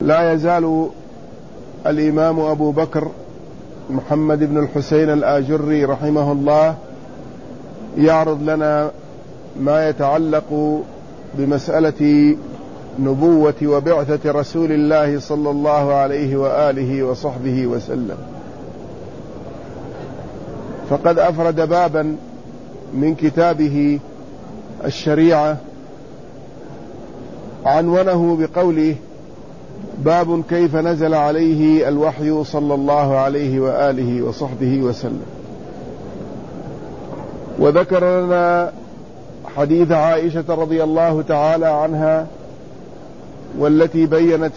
لا يزال الإمام أبو بكر محمد بن الحسين الآجري رحمه الله يعرض لنا ما يتعلق بمسألة نبوة وبعثة رسول الله صلى الله عليه وآله وصحبه وسلم. فقد أفرد بابا من كتابه الشريعة عنونه بقوله: باب كيف نزل عليه الوحي صلى الله عليه وآله وصحبه وسلم. وذكر لنا حديث عائشة رضي الله تعالى عنها، والتي بينت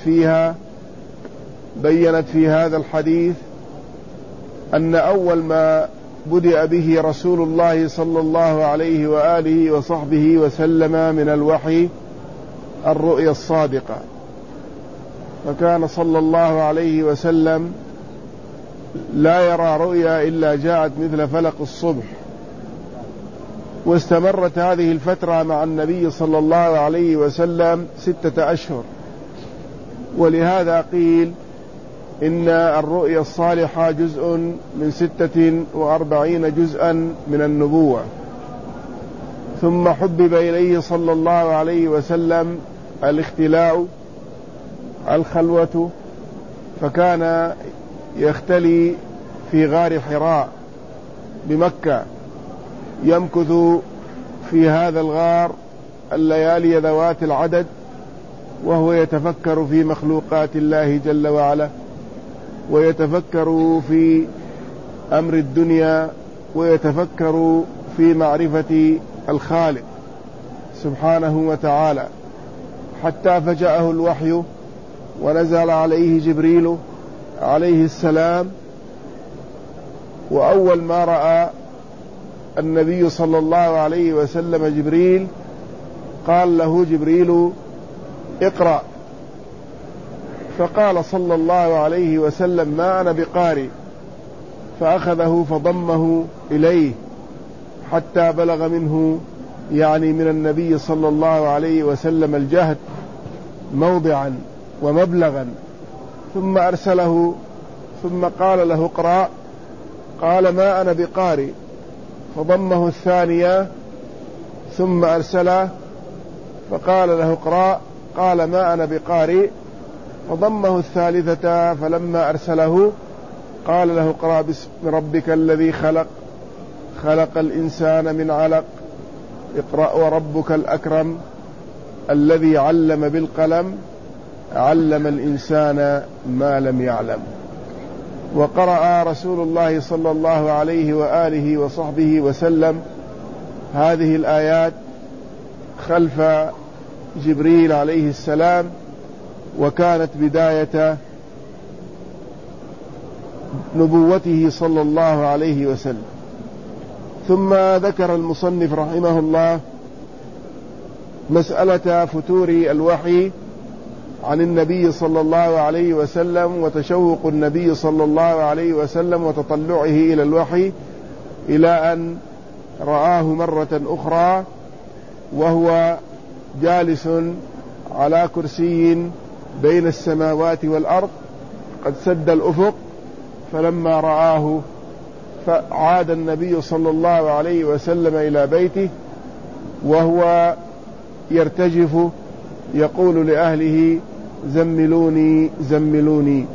في هذا الحديث أن أول ما بدأ به رسول الله صلى الله عليه وآله وصحبه وسلم من الوحي الرؤيا الصادقة، فكان صلى الله عليه وسلم لا يرى رؤيا إلا جاءت مثل فلق الصبح. واستمرت هذه الفترة مع النبي صلى الله عليه وسلم 6 أشهر، ولهذا قيل إن الرؤيا الصالحة جزء من 46 جزءا من النبوة. ثم حبب إليه صلى الله عليه وسلم الاختلاء، الخلوة، فكان يختلي في غار حراء بمكة، يمكث في هذا الغار الليالي ذوات العدد، وهو يتفكر في مخلوقات الله جل وعلا، ويتفكر في أمر الدنيا، ويتفكر في معرفة الخالق سبحانه وتعالى، حتى فجأه الوحي ونزل عليه جبريل عليه السلام. وأول ما رأى النبي صلى الله عليه وسلم جبريل قال له جبريل: اقرأ. فقال صلى الله عليه وسلم: ما أنا بقارئ. فأخذه فضمه إليه حتى بلغ منه، يعني من النبي صلى الله عليه وسلم، الجهد موضعا ومبلغا، ثم أرسله، ثم قال له: اقرأ. قال: ما أنا بقارئ. فضمه الثانية، ثم أرسله، فقال له: اقرأ. قال: ما أنا بقارئ. فضمه الثالثة، فلما أرسله قال له: اقرأ باسم ربك الذي خلق، خلق الإنسان من علق، اقرأ وربك الأكرم الذي علم بالقلم، علم الإنسان ما لم يعلم. وقرأ رسول الله صلى الله عليه وآله وصحبه وسلم هذه الآيات خلف جبريل عليه السلام، وكانت بداية نبوته صلى الله عليه وسلم. ثم ذكر المصنف رحمه الله مسألة فتور الوحي عن النبي صلى الله عليه وسلم، وتشوق النبي صلى الله عليه وسلم وتطلعه إلى الوحي، إلى أن رآه مرة أخرى وهو جالس على كرسي بين السماوات والأرض قد سد الأفق. فلما رآه فعاد النبي صلى الله عليه وسلم إلى بيته وهو يرتجف يقول لأهله: زملوني زملوني.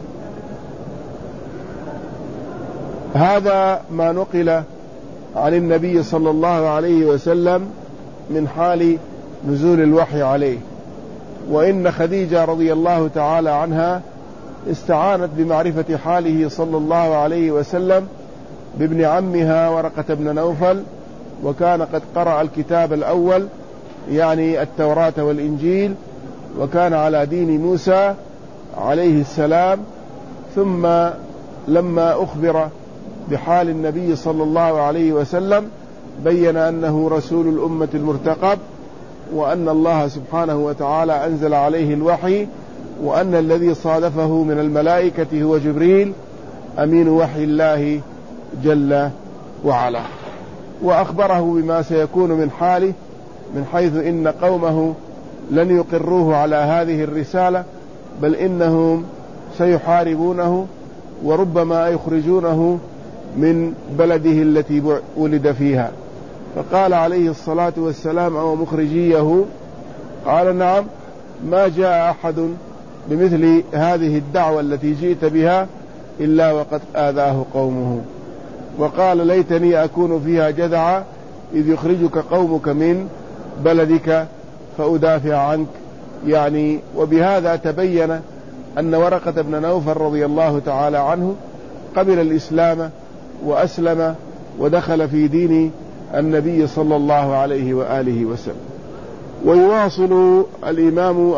هذا ما نقل عن النبي صلى الله عليه وسلم من حال نزول الوحي عليه. وإن خديجة رضي الله تعالى عنها استعانت بمعرفة حاله صلى الله عليه وسلم بابن عمها ورقة بن نوفل، وكان قد قرأ الكتاب الأول، يعني التوراة والإنجيل، وكان على دين موسى عليه السلام. ثم لما أخبر بحال النبي صلى الله عليه وسلم بين أنه رسول الأمة المرتقب، وأن الله سبحانه وتعالى أنزل عليه الوحي، وأن الذي صادفه من الملائكة هو جبريل أمين وحي الله جل وعلا. وأخبره بما سيكون من حاله، من حيث إن قومه لن يقروه على هذه الرسالة بل إنهم سيحاربونه وربما يخرجونه من بلده التي ولد فيها. فقال عليه الصلاة والسلام: أو مخرجيه؟ قال: نعم، ما جاء أحد بمثل هذه الدعوة التي جئت بها إلا وقد آذاه قومه. وقال: ليتني أكون فيها جذعا إذ يخرجك قومك من بلدك فأدافع عنك. يعني وبهذا تبين أن ورقة بن نوفل رضي الله تعالى عنه قبل الإسلام وأسلم ودخل في دين النبي صلى الله عليه وآله وسلم. ويواصل الإمام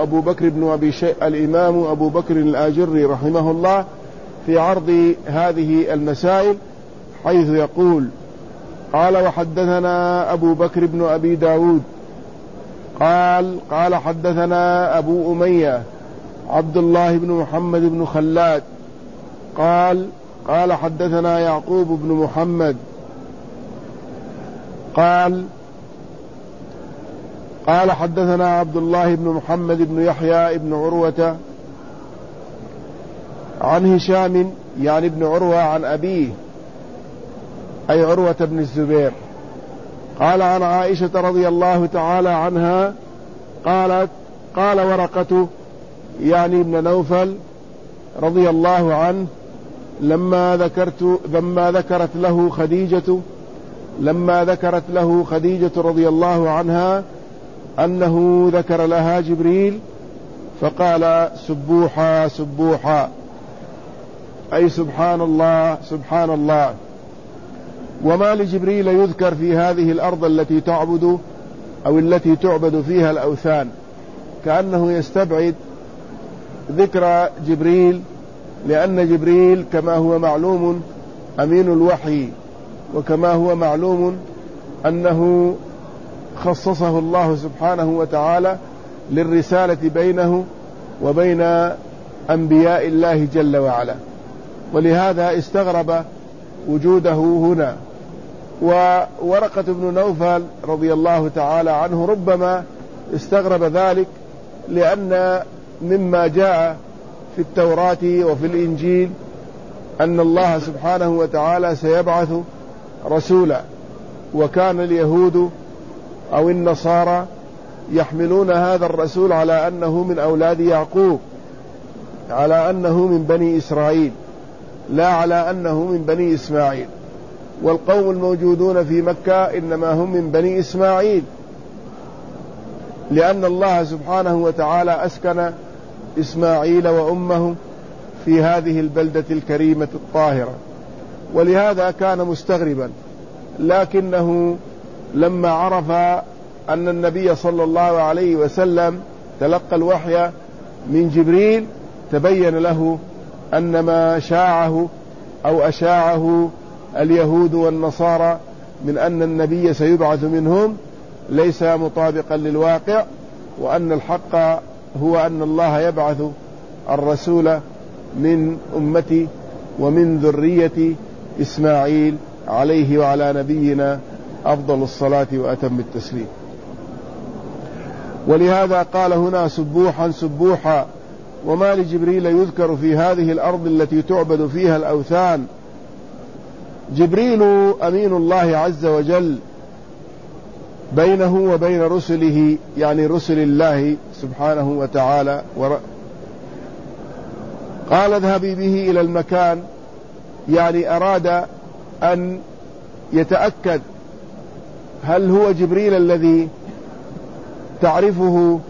أبو بكر الآجري رحمه الله في عرض هذه المسائل، حيث يقول: قال: وحدثنا أبو بكر بن أبي داود قال حدثنا أبو أمية عبد الله بن محمد بن خلاد قال حدثنا يعقوب بن محمد قال حدثنا عبد الله بن محمد بن يحيى بن عروة عن هشام يعني ابن عروة عن أبيه أي عروة بن الزبير قال عن عائشة رضي الله تعالى عنها قال ورقة يعني ابن نوفل رضي الله عنه لما ذكرت له خديجة رضي الله عنها أنه ذكر لها جبريل فقال: سبوحا سبوحا، أي سبحان الله سبحان الله. وما لجبريل يذكر في هذه الأرض التي تعبد أو التي تعبد فيها الأوثان، كأنه يستبعد ذكر جبريل، لأن جبريل كما هو معلوم أمين الوحي، وكما هو معلوم أنه خصصه الله سبحانه وتعالى للرسالة بينه وبين أنبياء الله جل وعلا، ولهذا استغرب وجوده هنا. وورقة بن نوفل رضي الله تعالى عنه ربما استغرب ذلك، لأن مما جاء في التوراة وفي الإنجيل أن الله سبحانه وتعالى سيبعث رسولا، وكان اليهود أو النصارى يحملون هذا الرسول على أنه من أولاد يعقوب، على أنه من بني إسرائيل، لا على أنه من بني إسماعيل. والقوم الموجودون في مكة إنما هم من بني إسماعيل، لأن الله سبحانه وتعالى أسكن إسماعيل وأمه في هذه البلدة الكريمة الطاهرة، ولهذا كان مستغربا. لكنه لما عرف أن النبي صلى الله عليه وسلم تلقى الوحي من جبريل تبين له أن ما شاعه أو أشاعه اليهود والنصارى من أن النبي سيبعث منهم ليس مطابقا للواقع، وأن الحق هو أن الله يبعث الرسول من أمتي ومن ذرية إسماعيل عليه وعلى نبينا أفضل الصلاة وأتم التسليم. ولهذا قال هنا: سبوحا سبوحا. وما لجبريل يذكر في هذه الأرض التي تعبد فيها الأوثان. جبريل أمين الله عز وجل بينه وبين رسله، يعني رسل الله سبحانه وتعالى. قال: اذهبي به إلى المكان، يعني أراد أن يتأكد هل هو جبريل الذي تعرفه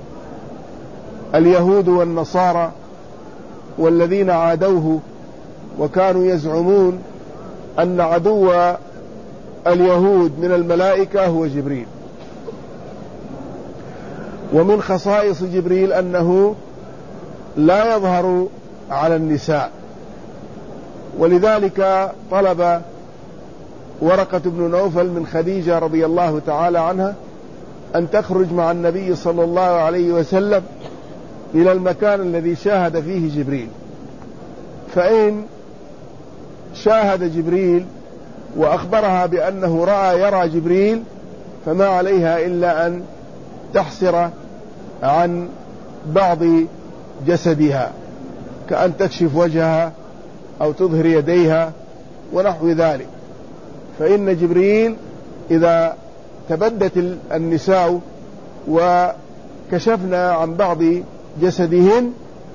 اليهود والنصارى والذين عادوه وكانوا يزعمون أن عدو اليهود من الملائكة هو جبريل. ومن خصائص جبريل أنه لا يظهر على النساء، ولذلك طلب ورقة بن نوفل من خديجة رضي الله تعالى عنها أن تخرج مع النبي صلى الله عليه وسلم إلى المكان الذي شاهد فيه جبريل. فإن شاهد جبريل وأخبرها بأنه يرى جبريل فما عليها إلا أن تحسر عن بعض جسدها، كأن تكشف وجهها أو تظهر يديها ونحو ذلك. فإن جبريل إذا تبدت النساء وكشفنا عن بعض جسدهن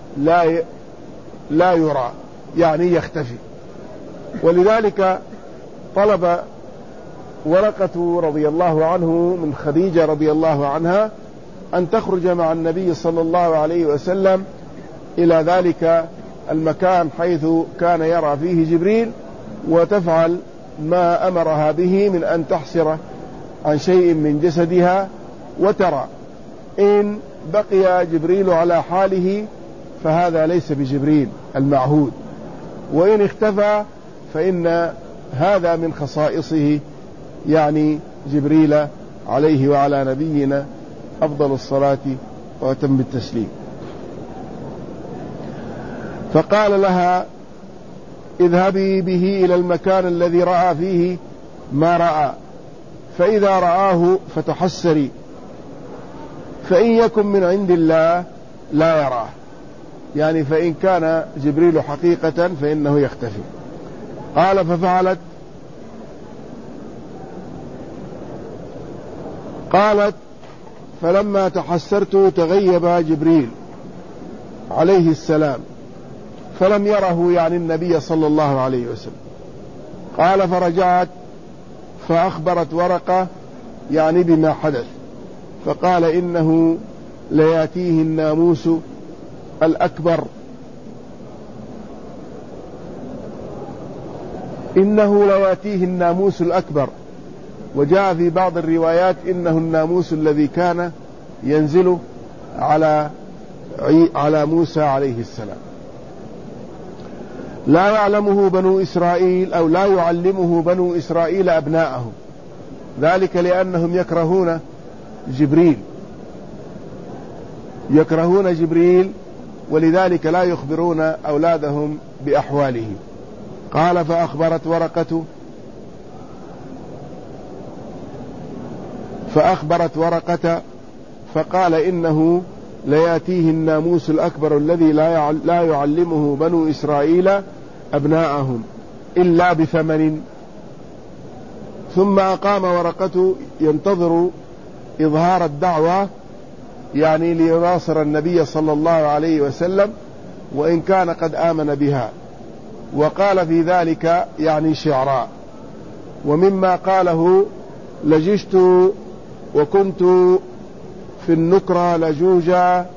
لا يرى، يعني يختفي. ولذلك طلب ورقة رضي الله عنه من خديجة رضي الله عنها أن تخرج مع النبي صلى الله عليه وسلم إلى ذلك المكان حيث كان يرى فيه جبريل، وتفعل ما أمرها به من أن تحسر عن شيء من جسدها وترى. إن بقي جبريل على حاله فهذا ليس بجبريل المعهود، وإن اختفى فإن هذا من خصائصه، يعني جبريل عليه وعلى نبينا أفضل الصلاة وأتم التسليم. فقال لها: اذهبي به إلى المكان الذي رأى فيه ما رأى، فإذا رآه فتحسري، فإن يكن من عند الله لا يراه، يعني فإن كان جبريل حقيقة فإنه يختفي. قال: ففعلت. قالت: فلما تحسرت تغيب جبريل عليه السلام فلم يره، يعني النبي صلى الله عليه وسلم. قال: فرجعت فأخبرت ورقة يعني بما حدث، فقال: إنه لياتيه الناموس الأكبر، إنه لياتيه الناموس الأكبر. وجاء في بعض الروايات إنه الناموس الذي كان ينزل على موسى عليه السلام، لا يعلمه بنو إسرائيل أو لا يعلمه بنو إسرائيل أبناءهم، ذلك لأنهم يكرهون جبريل ولذلك لا يخبرون أولادهم بأحواله. قال: فأخبرت ورقة فقال: إنه لياتيه الناموس الأكبر الذي لا يعلمه بنو إسرائيل أبناءهم إلا بثمن. ثم أقام ورقة ينتظر إظهار الدعوة، يعني ليناصر النبي صلى الله عليه وسلم وإن كان قد آمن بها. وقال في ذلك يعني شعراء. ومما قاله: لجشت وكنت في النكرة لجوجا،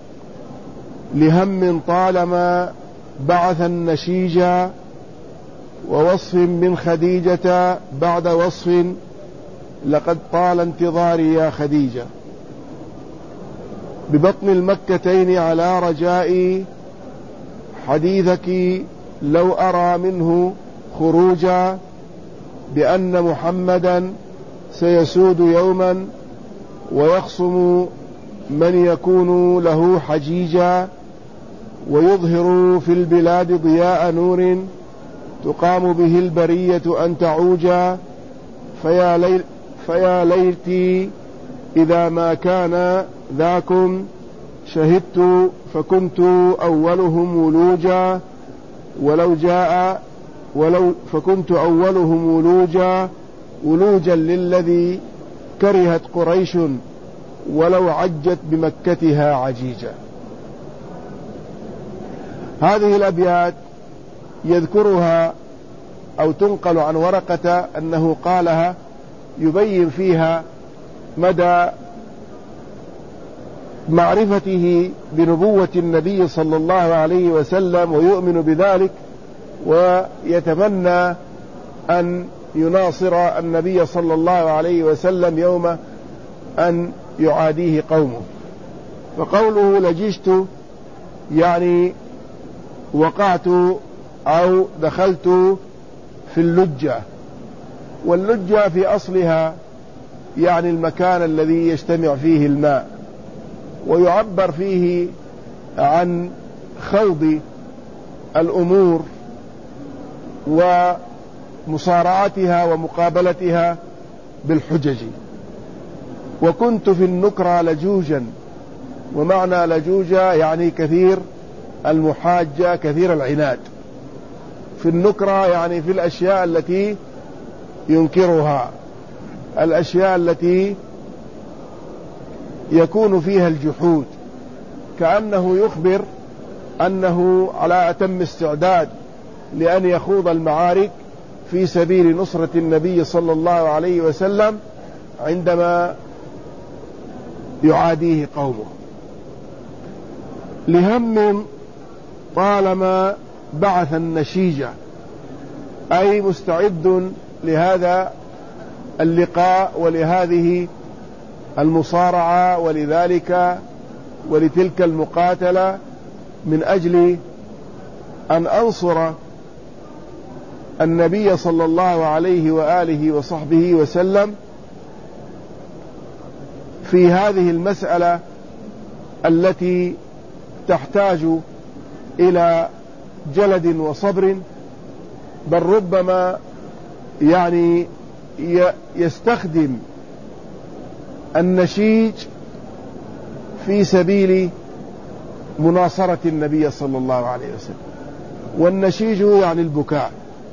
لهم طالما بعث النشيجا، ووصف من خديجة بعد وصف، لقد طال انتظاري يا خديجة، ببطن المكتين على رجائي، حديثك لو أرى منه خروجا، بأن محمدا سيسود يوما، ويخصم من يكون له حجيجا، ويظهر في البلاد ضياء نور، تقام به البرية أن تعوجا، فيا ليتي إذا ما كان ذاكم، شهدت فكنت أولهم ولوجا، فكنت أولهم ولوجا للذي كرهت قريش، ولو عجت بمكتها عجيجا. هذه الأبيات يذكرها أو تنقل عن ورقة أنه قالها يبين فيها مدى معرفته بنبوة النبي صلى الله عليه وسلم، ويؤمن بذلك، ويتمنى أن يناصر النبي صلى الله عليه وسلم يوم أن يعاديه قومه. فقوله لجشت يعني وقعت أو دخلت في اللجة، واللجة في أصلها يعني المكان الذي يجتمع فيه الماء، ويعبر فيه عن خوض الأمور ومصارعتها ومقابلتها بالحجج. وكنت في النكرة لجوجا، ومعنى لجوجة يعني كثير المحاجة، كثير العناد. في النكرة يعني في الأشياء التي ينكرها، الأشياء التي يكون فيها الجحود، كأنه يخبر أنه على أتم استعداد لأن يخوض المعارك في سبيل نصرة النبي صلى الله عليه وسلم عندما يعاديه قومه. لهم طالما بعث النشيجة، أي مستعد لهذا اللقاء ولهذه المصارعة ولتلك المقاتلة، من أجل أن أنصر النبي صلى الله عليه وآله وصحبه وسلم في هذه المسألة التي تحتاج إلى جلد وصبر، بل ربما يعني يستخدم النشيج في سبيل مناصرة النبي صلى الله عليه وسلم. والنشيج يعني البكاء.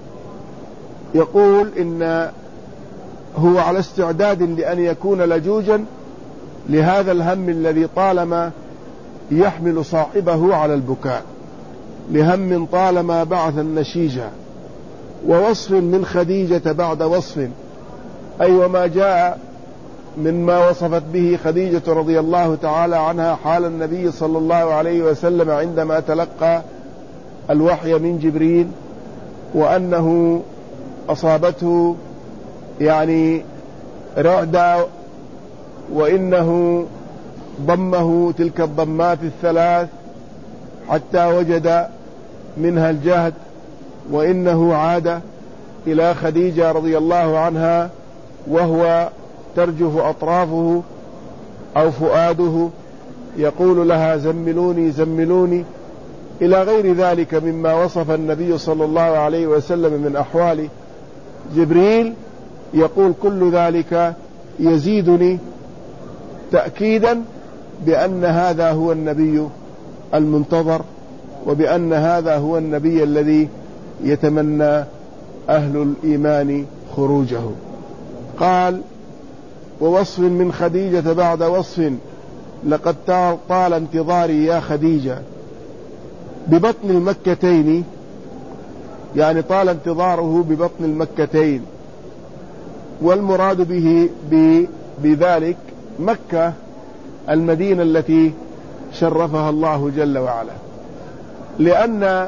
يقول إن هو على استعداد لأن يكون لجوجا لهذا الهم الذي طالما يحمل صاحبه على البكاء، لهم طالما بعث النشيجة، ووصف من خديجة بعد وصف، أي وما جاء مما وصفت به خديجة رضي الله تعالى عنها حال النبي صلى الله عليه وسلم عندما تلقى الوحي من جبريل، وأنه أصابته يعني رعدة، وإنه ضمه تلك الضمات الثلاث حتى وجد منها الجهد، وإنه عاد إلى خديجة رضي الله عنها وهو ترجف أطرافه أو فؤاده يقول لها زملوني زملوني، إلى غير ذلك مما وصف النبي صلى الله عليه وسلم من أحوال جبريل. يقول كل ذلك يزيدني تأكيدا بأن هذا هو النبي المنتظر، وبأن هذا هو النبي الذي يتمنى أهل الإيمان خروجه. قال ووصف من خديجة بعد وصف، لقد طال انتظاري يا خديجة ببطن المكتين، يعني طال انتظاره ببطن المكتين، والمراد بذلك مكة المدينة التي شرفها الله جل وعلا، لأن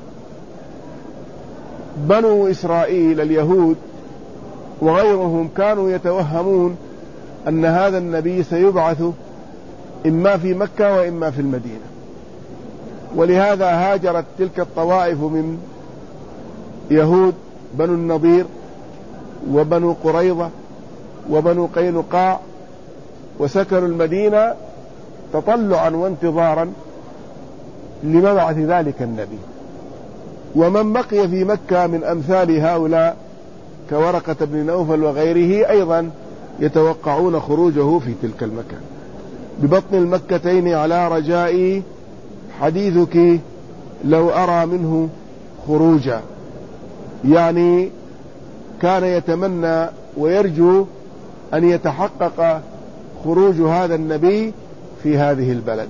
بنو إسرائيل اليهود وغيرهم كانوا يتوهمون أن هذا النبي سيبعث إما في مكة وإما في المدينة، ولهذا هاجرت تلك الطوائف من يهود بنو النضير وبنو قريظة وبنو قينقاع، وسكنوا المدينة تطلعا وانتظارا لمبعث ذلك النبي. ومن بقي في مكة من أمثال هؤلاء كورقة بن نوفل وغيره أيضا يتوقعون خروجه في تلك المكان. ببطن المكتين على رجاء حديثك لو أرى منه خروجا، يعني كان يتمنى ويرجو أن يتحقق خروج هذا النبي في هذه البلد،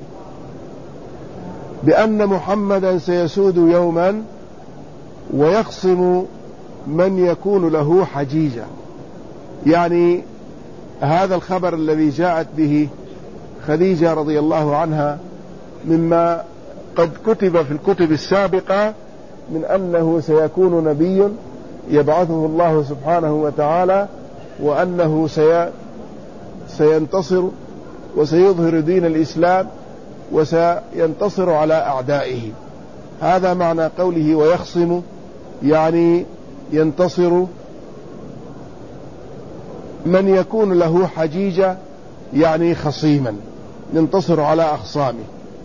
بأن محمدا سيسود يوما ويخصم من يكون له حجيجة. يعني هذا الخبر الذي جاءت به خديجة رضي الله عنها مما قد كتب في الكتب السابقة من أنه سيكون نبي يبعثه الله سبحانه وتعالى، وأنه سينتصر وسيظهر دين الإسلام وسينتصر على أعدائه. هذا معنى قوله ويخصم، يعني ينتصر من يكون له حجيجة، يعني خصيما ينتصر على أخصامه،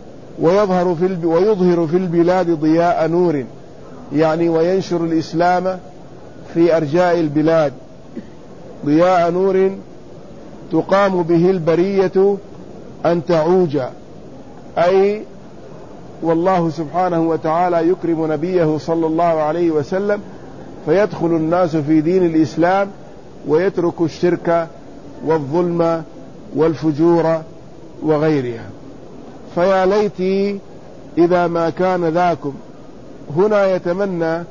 ويظهر في البلاد ضياء نور، يعني وينشر الإسلام في أرجاء البلاد، ضياء نور تقام به البرية أن تعوج، أي والله سبحانه وتعالى يكرم نبيه صلى الله عليه وسلم فيدخل الناس في دين الإسلام ويترك الشرك والظلم والفجور وغيرها. فيا ليتي إذا ما كان ذاكم. هنا يتمنى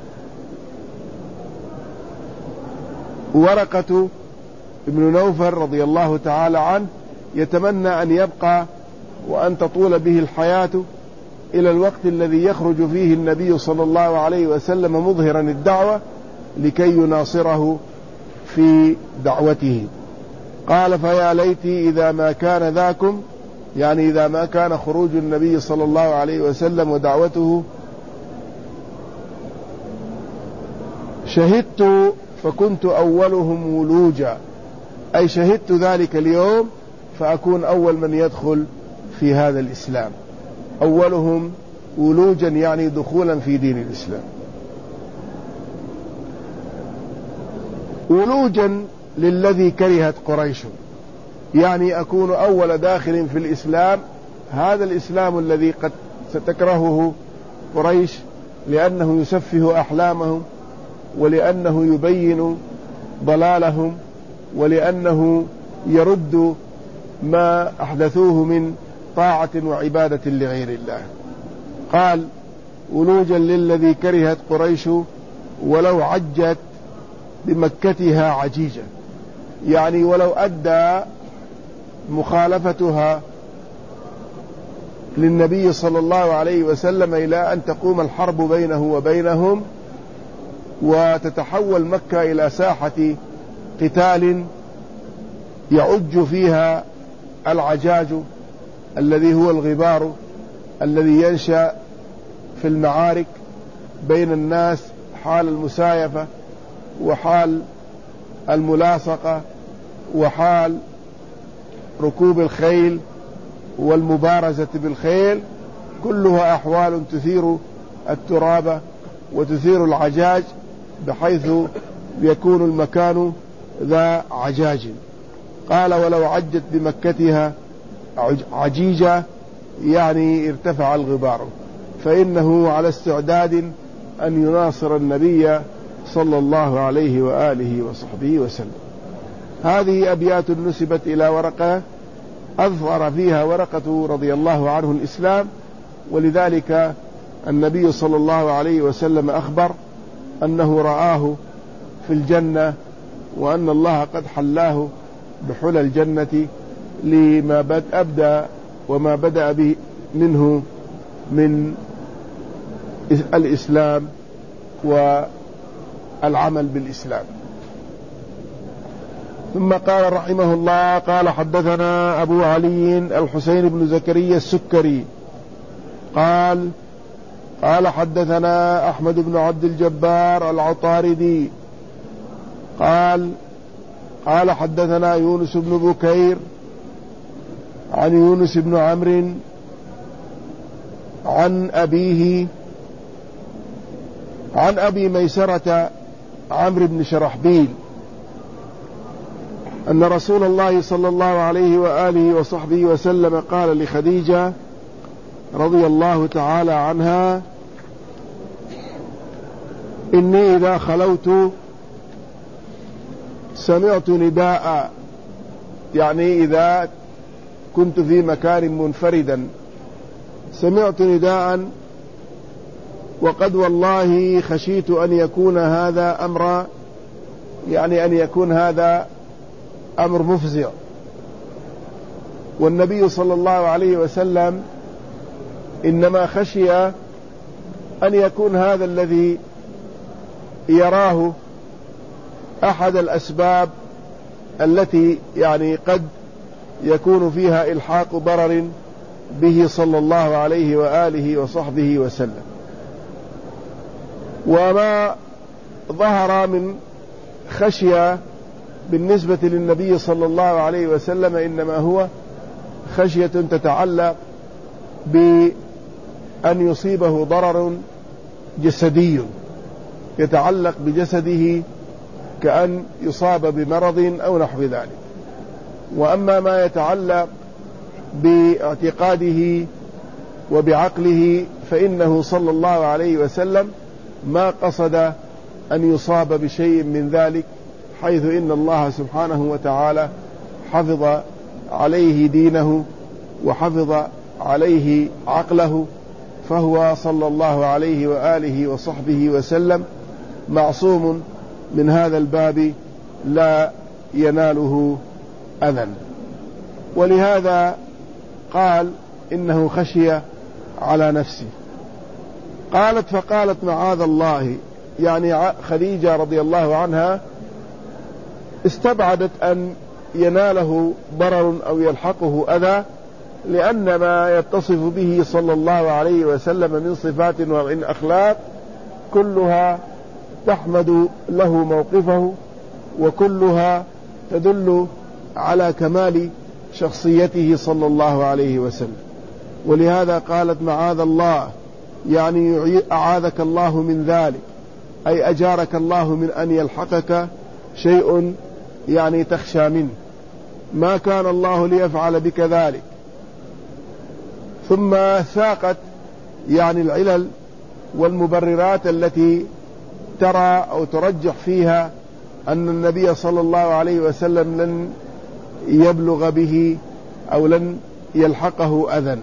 ورقة ابن نوفل رضي الله تعالى عنه، يتمنى أن يبقى وأن تطول به الحياة إلى الوقت الذي يخرج فيه النبي صلى الله عليه وسلم مظهرا الدعوة لكي يناصره في دعوته. قال: فيا ليتي إذا ما كان ذاكم، يعني إذا ما كان خروج النبي صلى الله عليه وسلم ودعوته، شهدت فكنت أولهم ولوجا، أي شهدت ذلك اليوم فأكون أول من يدخل في هذا الإسلام، أولهم ولوجا يعني دخولا في دين الإسلام. ولوجا للذي كرهت قريش، يعني أكون أول داخل في الإسلام، هذا الإسلام الذي قد ستكرهه قريش لأنه يسفه أحلامهم، ولأنه يبين ضلالهم، ولأنه يرد ما أحدثوه من طاعة وعبادة لغير الله. قال: ولوجا للذي كرهت قريش ولو عجت بمكتها عجيجة، يعني ولو أدى مخالفتها للنبي صلى الله عليه وسلم إلى أن تقوم الحرب بينه وبينهم وتتحول مكة إلى ساحة قتال يعج فيها العجاج الذي هو الغبار الذي ينشأ في المعارك بين الناس حال المسايفة وحال الملاصقة وحال ركوب الخيل والمبارزة بالخيل، كلها أحوال تثير التراب وتثير العجاج بحيث يكون المكان ذا عجاج. قال: ولو عجت بمكتها عجيجة، يعني ارتفع الغبار، فإنه على استعداد أن يناصر النبي صلى الله عليه وآله وصحبه وسلم. هذه أبيات نسبت إلى ورقة أظهر فيها ورقة رضي الله عنه الإسلام، ولذلك النبي صلى الله عليه وسلم أخبر أنه رآه في الجنة وأن الله قد حلاه بحلى الجنة لما أبدأ وما بدأ به منه من الإسلام والعمل بالإسلام. ثم قال رحمه الله: قال: حدثنا أبو علي الحسين بن زكريا السكري قال حدثنا أحمد بن عبد الجبار العطاردي قال حدثنا يونس بن بكير عن يونس بن عمرو عن أبيه عن أبي ميسرة عمرو بن شرحبيل أن رسول الله صلى الله عليه وآله وصحبه وسلم قال لخديجة رضي الله تعالى عنها: إني إذا خلوت سمعت نداء، يعني إذا كنت في مكان منفردا سمعت نداء، وقد والله خشيت أن يكون هذا أمر، يعني أن يكون هذا أمر مفزع. والنبي صلى الله عليه وسلم إنما خشي أن يكون هذا الذي يراه أحد الأسباب التي يعني قد يكون فيها إلحاق ضرر به صلى الله عليه وآله وصحبه وسلم. وما ظهر من خشية بالنسبة للنبي صلى الله عليه وسلم إنما هو خشية تتعلق بأن يصيبه ضرر جسدي يتعلق بجسده كأن يصاب بمرض أو نحو ذلك. وأما ما يتعلق باعتقاده وبعقله، فإنه صلى الله عليه وسلم ما قصد أن يصاب بشيء من ذلك، حيث إن الله سبحانه وتعالى حفظ عليه دينه وحفظ عليه عقله، فهو صلى الله عليه وآله وصحبه وسلم معصوم من هذا الباب، لا يناله أذى. ولهذا قال إنه خشي على نفسه. فقالت معاذ الله، يعني خديجة رضي الله عنها استبعدت أن يناله ضرر أو يلحقه أذى، لأن ما يتصف به صلى الله عليه وسلم من صفات ومن أخلاق كلها تحمد له موقفه، وكلها تدل على كمال شخصيته صلى الله عليه وسلم. ولهذا قالت معاذ الله، يعني أعاذك الله من ذلك، أي أجارك الله من أن يلحقك شيء يعني تخشى منه، ما كان الله ليفعل بك ذلك. ثم ساقت يعني العلل والمبررات التي ترى أو ترجح فيها أن النبي صلى الله عليه وسلم لن يبلغ به أو لن يلحقه أذى.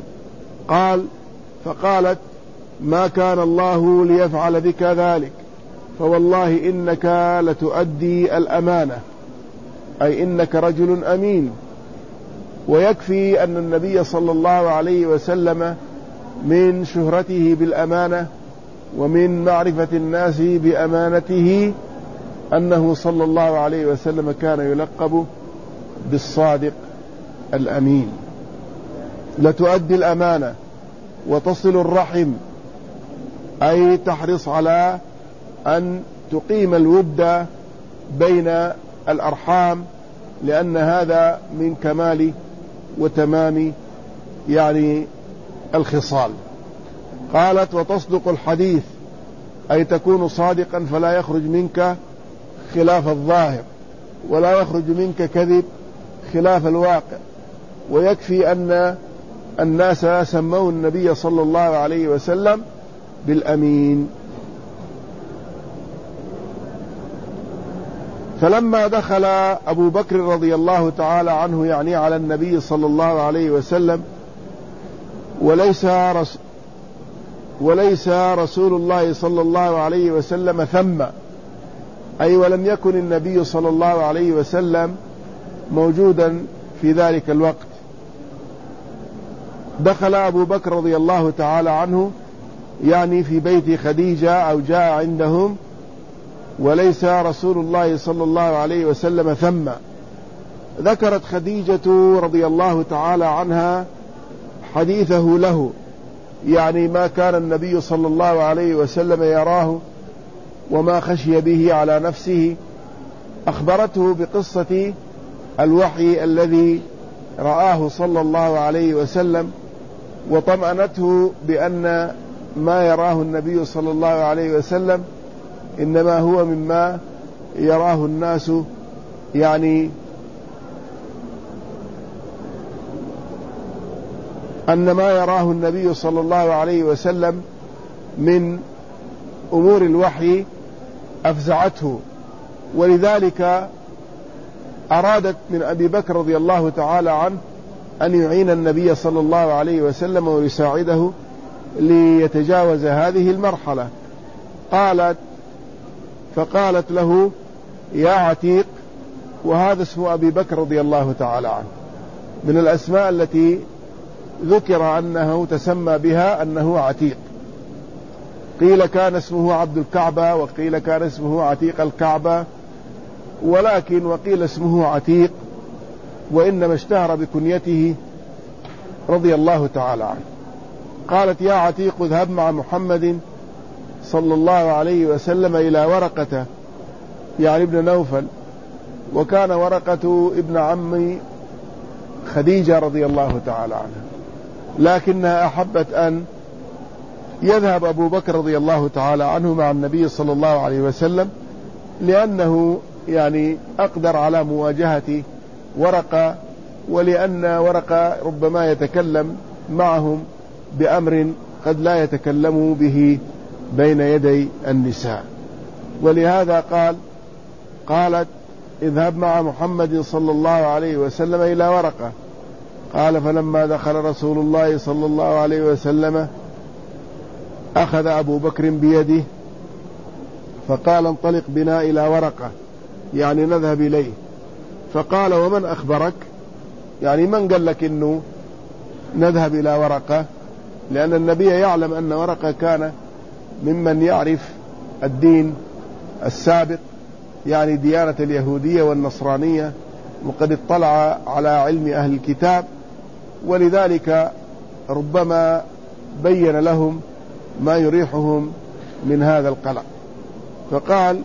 فقالت ما كان الله ليفعل بك ذلك، فوالله إنك لتؤدي الأمانة، أي إنك رجل أمين. ويكفي أن النبي صلى الله عليه وسلم من شهرته بالأمانة ومن معرفة الناس بأمانته أنه صلى الله عليه وسلم كان يلقب بالصادق الأمين. لتؤدي الأمانة وتصل الرحم، أي تحرص على أن تقيم الود بين الأرحام، لأن هذا من كمال وتمام يعني الخصال. قالت وتصدق الحديث، أي تكون صادقا فلا يخرج منك خلاف الظاهر، ولا يخرج منك كذب خلاف الواقع. ويكفي أن الناس سموا النبي صلى الله عليه وسلم بالأمين. فلما دخل أبو بكر رضي الله تعالى عنه يعني على النبي صلى الله عليه وسلم وليس رسول الله صلى الله عليه وسلم ثم، أي ولم يكن النبي صلى الله عليه وسلم موجودا في ذلك الوقت، دخل أبو بكر رضي الله تعالى عنه يعني في بيت خديجة أو جاء عندهم، وليس رسول الله صلى الله عليه وسلم ثم. ذكرت خديجة رضي الله تعالى عنها حديثه له، يعني ما كان النبي صلى الله عليه وسلم يراه وما خشي به على نفسه. أخبرته بقصة الوحي الذي رآه صلى الله عليه وسلم، وطمأنته بأن ما يراه النبي صلى الله عليه وسلم إنما هو مما يراه الناس، يعني أن ما يراه النبي صلى الله عليه وسلم من أمور الوحي أفزعته، ولذلك أرادت من أبي بكر رضي الله تعالى عنه أن يعين النبي صلى الله عليه وسلم ويساعده ليتجاوز هذه المرحلة. فقالت له يا عتيق، وهذا اسم أبي بكر رضي الله تعالى عنه، من الأسماء التي ذكر أنه تسمى بها أنه عتيق. قيل كان اسمه عبد الكعبة، وقيل كان اسمه عتيق الكعبة، ولكن وقيل اسمه عتيق، وإنما اشتهر بكنيته رضي الله تعالى عنه. قالت يا عتيق اذهب مع محمد صلى الله عليه وسلم إلى ورقة يعني ابن نوفل، وكان ورقة ابن عم خديجة رضي الله تعالى عنها، لكنها أحبت أن يذهب أبو بكر رضي الله تعالى عنه مع النبي صلى الله عليه وسلم، لأنه يعني أقدر على مواجهة ورقة ولأن ورقة ربما يتكلم معهم بأمر قد لا يتكلم به بين يدي النساء. ولهذا قالت اذهب مع محمد صلى الله عليه وسلم إلى ورقة. قال فلما دخل رسول الله صلى الله عليه وسلم أخذ أبو بكر بيده فقال انطلق بنا إلى ورقة، يعني نذهب إليه. فقال ومن أخبرك؟ يعني من قال لك إنه نذهب إلى ورقة؟ لأن النبي يعلم أن ورقة كان ممن يعرف الدين السابق، يعني ديانة اليهودية والنصرانية، وقد اطلع على علم أهل الكتاب، ولذلك ربما بين لهم ما يريحهم من هذا القلق. فقال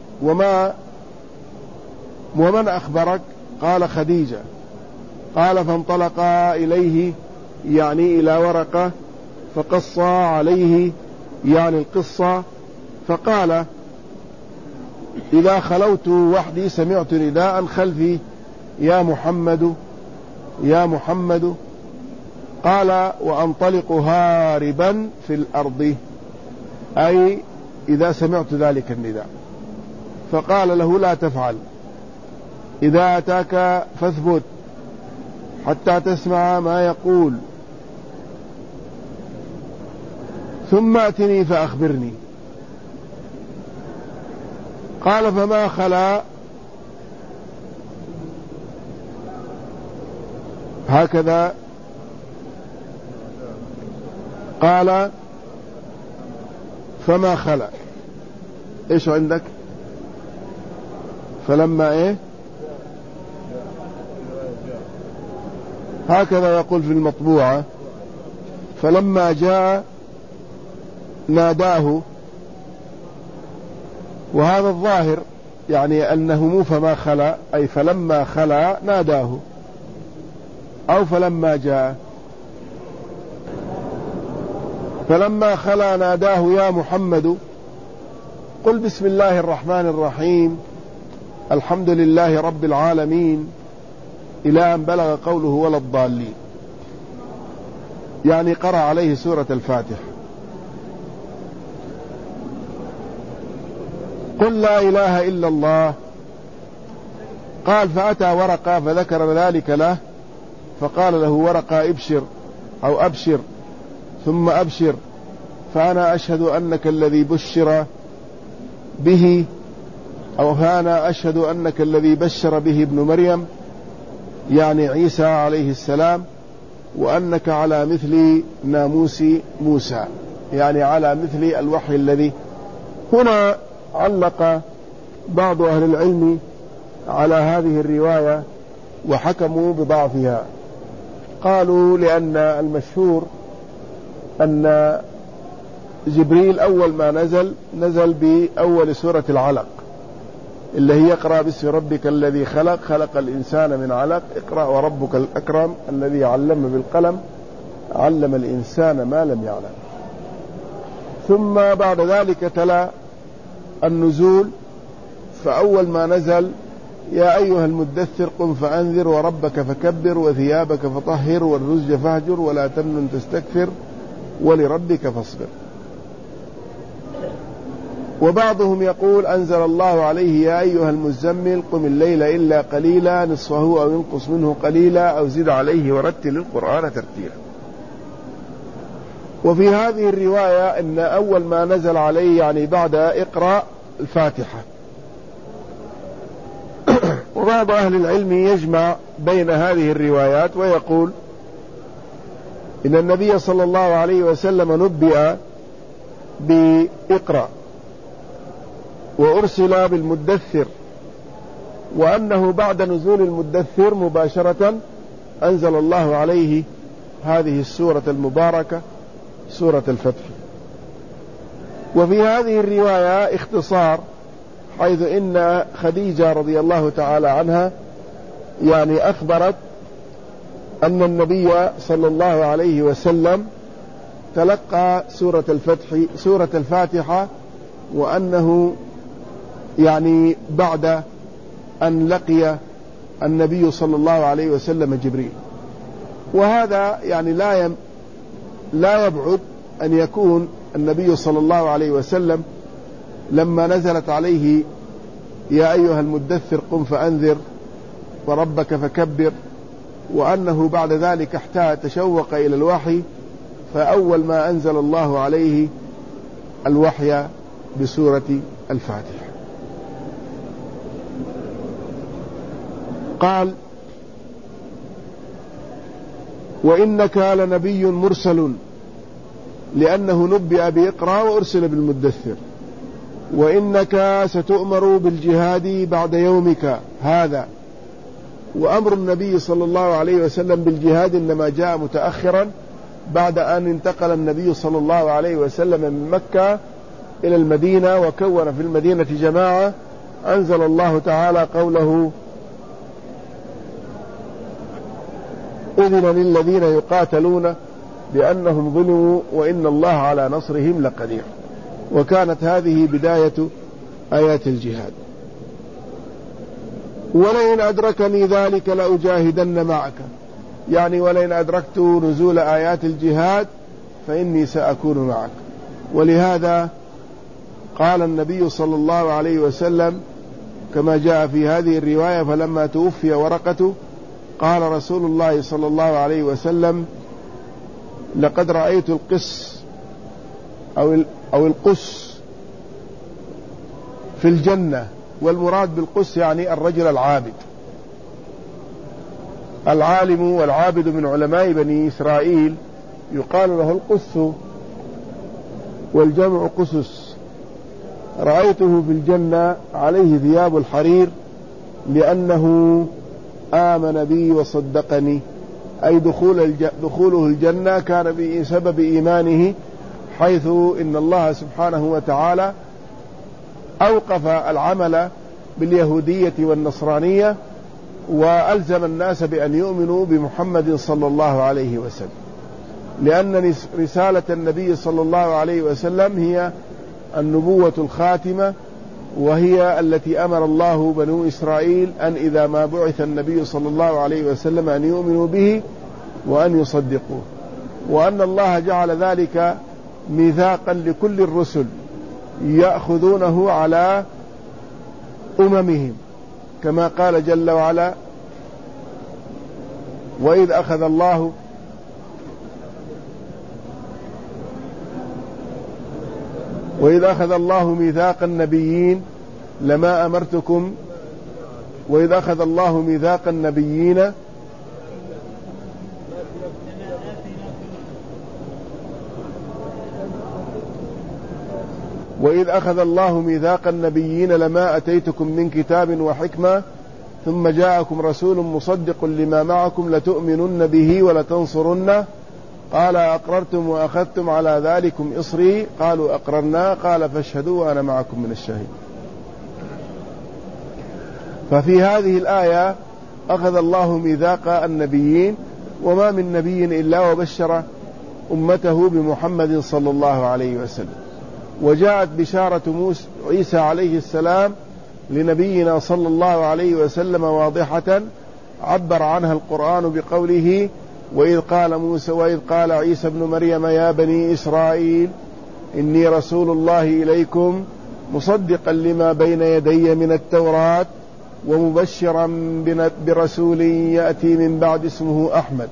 ومن أخبرك؟ قال خديجة. قال فانطلقا إليه، يعني إلى ورقة، فقص عليه يعني القصة. فقال إذا خلوت وحدي سمعت نداء خلفي يا محمد يا محمد. قال وأنطلق هاربا في الأرض، أي إذا سمعت ذلك النداء. فقال له لا تفعل، إذا أتاك فاثبت حتى تسمع ما يقول، ثم أتني فأخبرني. قال فما خلا، هكذا قال فما خلا. ايش عندك؟ فلما ايه؟ هكذا يقول في المطبوعة فلما جاء ناداه، وهذا الظاهر يعني أنه مو فما خلا، أي فلما خلا ناداه، أو فلما جاء. فلما خلا ناداه يا محمد قل بسم الله الرحمن الرحيم الحمد لله رب العالمين إلى أن بلغ قوله ولا الضالين، يعني قرأ عليه سورة الفاتحة. قل لا إله إلا الله. قال فأتى ورقة فذكر ذلك له، فقال له ورقة ابشر أو أبشر ثم أبشر، فأنا أشهد أنك الذي بشر به، أو فأنا أشهد أنك الذي بشر به ابن مريم، يعني عيسى عليه السلام، وأنك على مثل ناموس موسى، يعني على مثل الوحي الذي. هنا علق بعض أهل العلم على هذه الرواية وحكموا بضعفها. قالوا لأن المشهور أن جبريل أول ما نزل بأول سورة العلق، اللي هي اقرأ باسم ربك الذي خلق الإنسان من علق، اقرأ وربك الأكرم الذي علم بالقلم علم الإنسان ما لم يعلم. ثم بعد ذلك تلا النزول، فأول ما نزل يا أيها المدثر قم فأنذر وربك فكبر وثيابك فطهر والرجل فاهجر ولا تمنن تستكثر ولربك فاصبر. وبعضهم يقول أنزل الله عليه يا أيها المزمل قم الليل إلا قليلا نصفه أو ينقص منه قليلا أو زد عليه ورتل القرآن ترتيلا. وفي هذه الرواية أن أول ما نزل عليه يعني بعد اقرأ الفاتحة. وبعض أهل العلم يجمع بين هذه الروايات ويقول إن النبي صلى الله عليه وسلم نبئ بإقرأ وأرسل بالمدثر، وأنه بعد نزول المدثر مباشرة أنزل الله عليه هذه السورة المباركة سورة الفتح. وفي هذه الرواية اختصار، حيث إن خديجة رضي الله تعالى عنها يعني أخبرت أن النبي صلى الله عليه وسلم تلقى سورة الفاتحة، وأنه يعني بعد أن لقي النبي صلى الله عليه وسلم جبريل. وهذا يعني لا يبعد أن يكون النبي صلى الله عليه وسلم لما نزلت عليه يا أيها المدثر قم فأنذر وربك فكبر، وأنه بعد ذلك تشوق إلى الوحي، فأول ما أنزل الله عليه الوحي بسورة الفاتحة. قال وإنك لنبي مرسل، لأنه نبئ بإقرأ وأرسل بالمدثر. وإنك ستؤمر بالجهاد بعد يومك هذا. وأمر النبي صلى الله عليه وسلم بالجهاد إنما جاء متأخرا بعد أن انتقل النبي صلى الله عليه وسلم من مكة إلى المدينة، وكون في المدينة جماعة أنزل الله تعالى قوله أذن للذين يقاتلون بأنهم ظلموا وإن الله على نصرهم لقدير. وكانت هذه بداية آيات الجهاد. ولئن أدركني ذلك لأجاهدن معك، يعني ولئن أدركت نزول آيات الجهاد فإني سأكون معك. ولهذا قال النبي صلى الله عليه وسلم كما جاء في هذه الرواية فلما توفي ورقة قال رسول الله صلى الله عليه وسلم لقد رأيت القس أو القس في الجنة. والمراد بالقس يعني الرجل العابد العالم والعابد من علماء بني إسرائيل، يقال له القس والجمع قسس. رأيته في الجنة عليه ثياب الحرير لأنه آمن بي وصدقني، أي دخوله الجنة كان بسبب إيمانه، حيث إن الله سبحانه وتعالى أوقف العمل باليهودية والنصرانية وألزم الناس بأن يؤمنوا بمحمد صلى الله عليه وسلم، لأن رسالة النبي صلى الله عليه وسلم هي النبوة الخاتمة، وهي التي أمر الله بنو إسرائيل أن إذا ما بعث النبي صلى الله عليه وسلم أن يؤمنوا به وأن يصدقوه، وأن الله جعل ذلك ميثاقا لكل الرسل يأخذونه على أممهم، كما قال جل وعلا وإذ أخذ الله ميثاق النبيين لما أمرتكم وإذ أخذ الله ميثاق النبيين وإذ أخذ الله ميثاق النبيين لما أتيتكم من كتاب وحكمة ثم جاءكم رسول مصدق لما معكم لتؤمنن به ولتنصرنه قال أقررتم وأخذتم على ذلكم إصري قالوا أقررنا قال فاشهدوا وأنا معكم من الشاهدين. ففي هذه الآية أخذ الله ميثاق النبيين، وما من نبي إلا وبشر أمته بمحمد صلى الله عليه وسلم. وجاءت بشارة عيسى عليه السلام لنبينا صلى الله عليه وسلم واضحة عبر عنها القرآن بقوله وإذ قال عيسى ابن مريم يا بني إسرائيل إني رسول الله إليكم مصدقا لما بين يدي من التوراة ومبشرا برسول يأتي من بعد اسمه أحمد.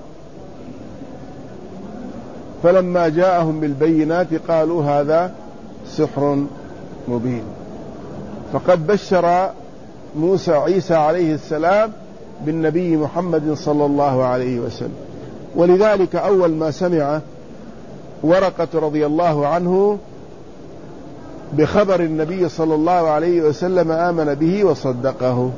فلما جاءهم بالبينات قالوا هذا سحر مبين. فقد بشر عيسى عليه السلام بالنبي محمد صلى الله عليه وسلم. ولذلك أول ما سمع ورقة رضي الله عنه بخبر النبي صلى الله عليه وسلم آمن به وصدقه.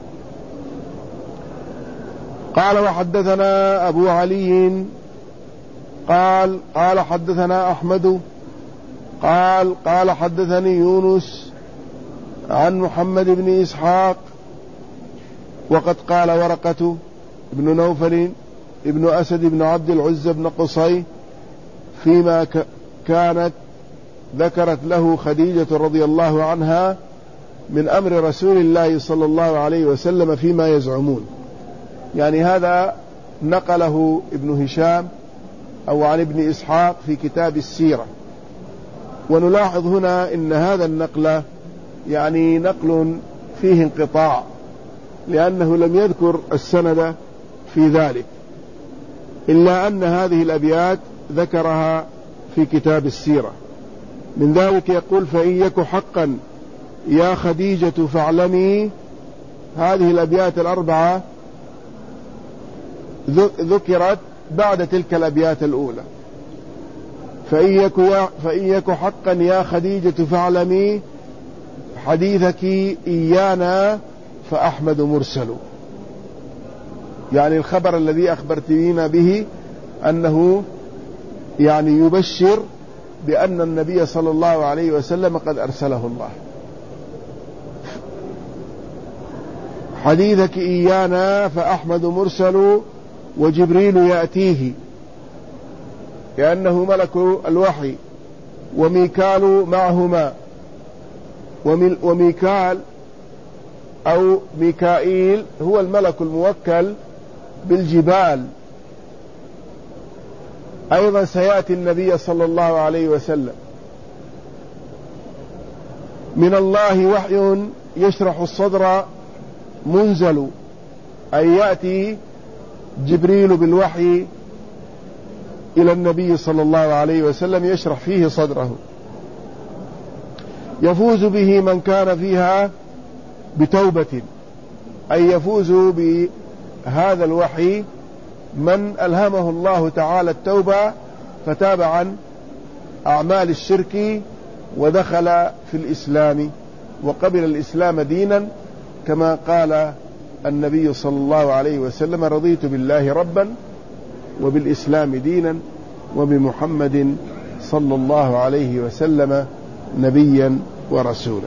قال وحدثنا أبو علي قال حدثنا أحمد قال حدثني يونس عن محمد بن إسحاق وقد قال ورقة ابن نوفل ابن أسد بن عبد العزى بن قصي فيما كانت ذكرت له خديجة رضي الله عنها من أمر رسول الله صلى الله عليه وسلم فيما يزعمون. يعني هذا نقله ابن هشام أو عن ابن إسحاق في كتاب السيرة. ونلاحظ هنا إن هذا النقل يعني نقل فيه انقطاع، لأنه لم يذكر السند في ذلك، إلا أن هذه الأبيات ذكرها في كتاب السيرة. من ذلك يقول: فإن يك حقا يا خديجة فاعلمي. هذه الأبيات الأربعة ذكرت بعد تلك الأبيات الأولى. فإن يك حقا يا خديجة فاعلمي حديثك إيانا فأحمد مرسل. يعني الخبر الذي أخبرتنا به أنه يعني يبشر بأن النبي صلى الله عليه وسلم قد أرسله الله. حديثك إيانا فأحمد مرسل وجبريل يأتيه، لأنه ملك الوحي، وميكال معهما. وميكال أو ميكائيل هو الملك الموكل بالجبال. أيضا سيأتي النبي صلى الله عليه وسلم. من الله وحي يشرح الصدر منزل، أي يأتي جبريل بالوحي إلى النبي صلى الله عليه وسلم يشرح فيه صدره. يفوز به من كان فيها بتوبة، أي يفوز بهذا الوحي من ألهمه الله تعالى التوبة فتاب عن أعمال الشرك ودخل في الإسلام وقبل الإسلام دينا، كما قال النبي صلى الله عليه وسلم: رضيت بالله ربا وبالإسلام دينا وبمحمد صلى الله عليه وسلم نبيا ورسولا.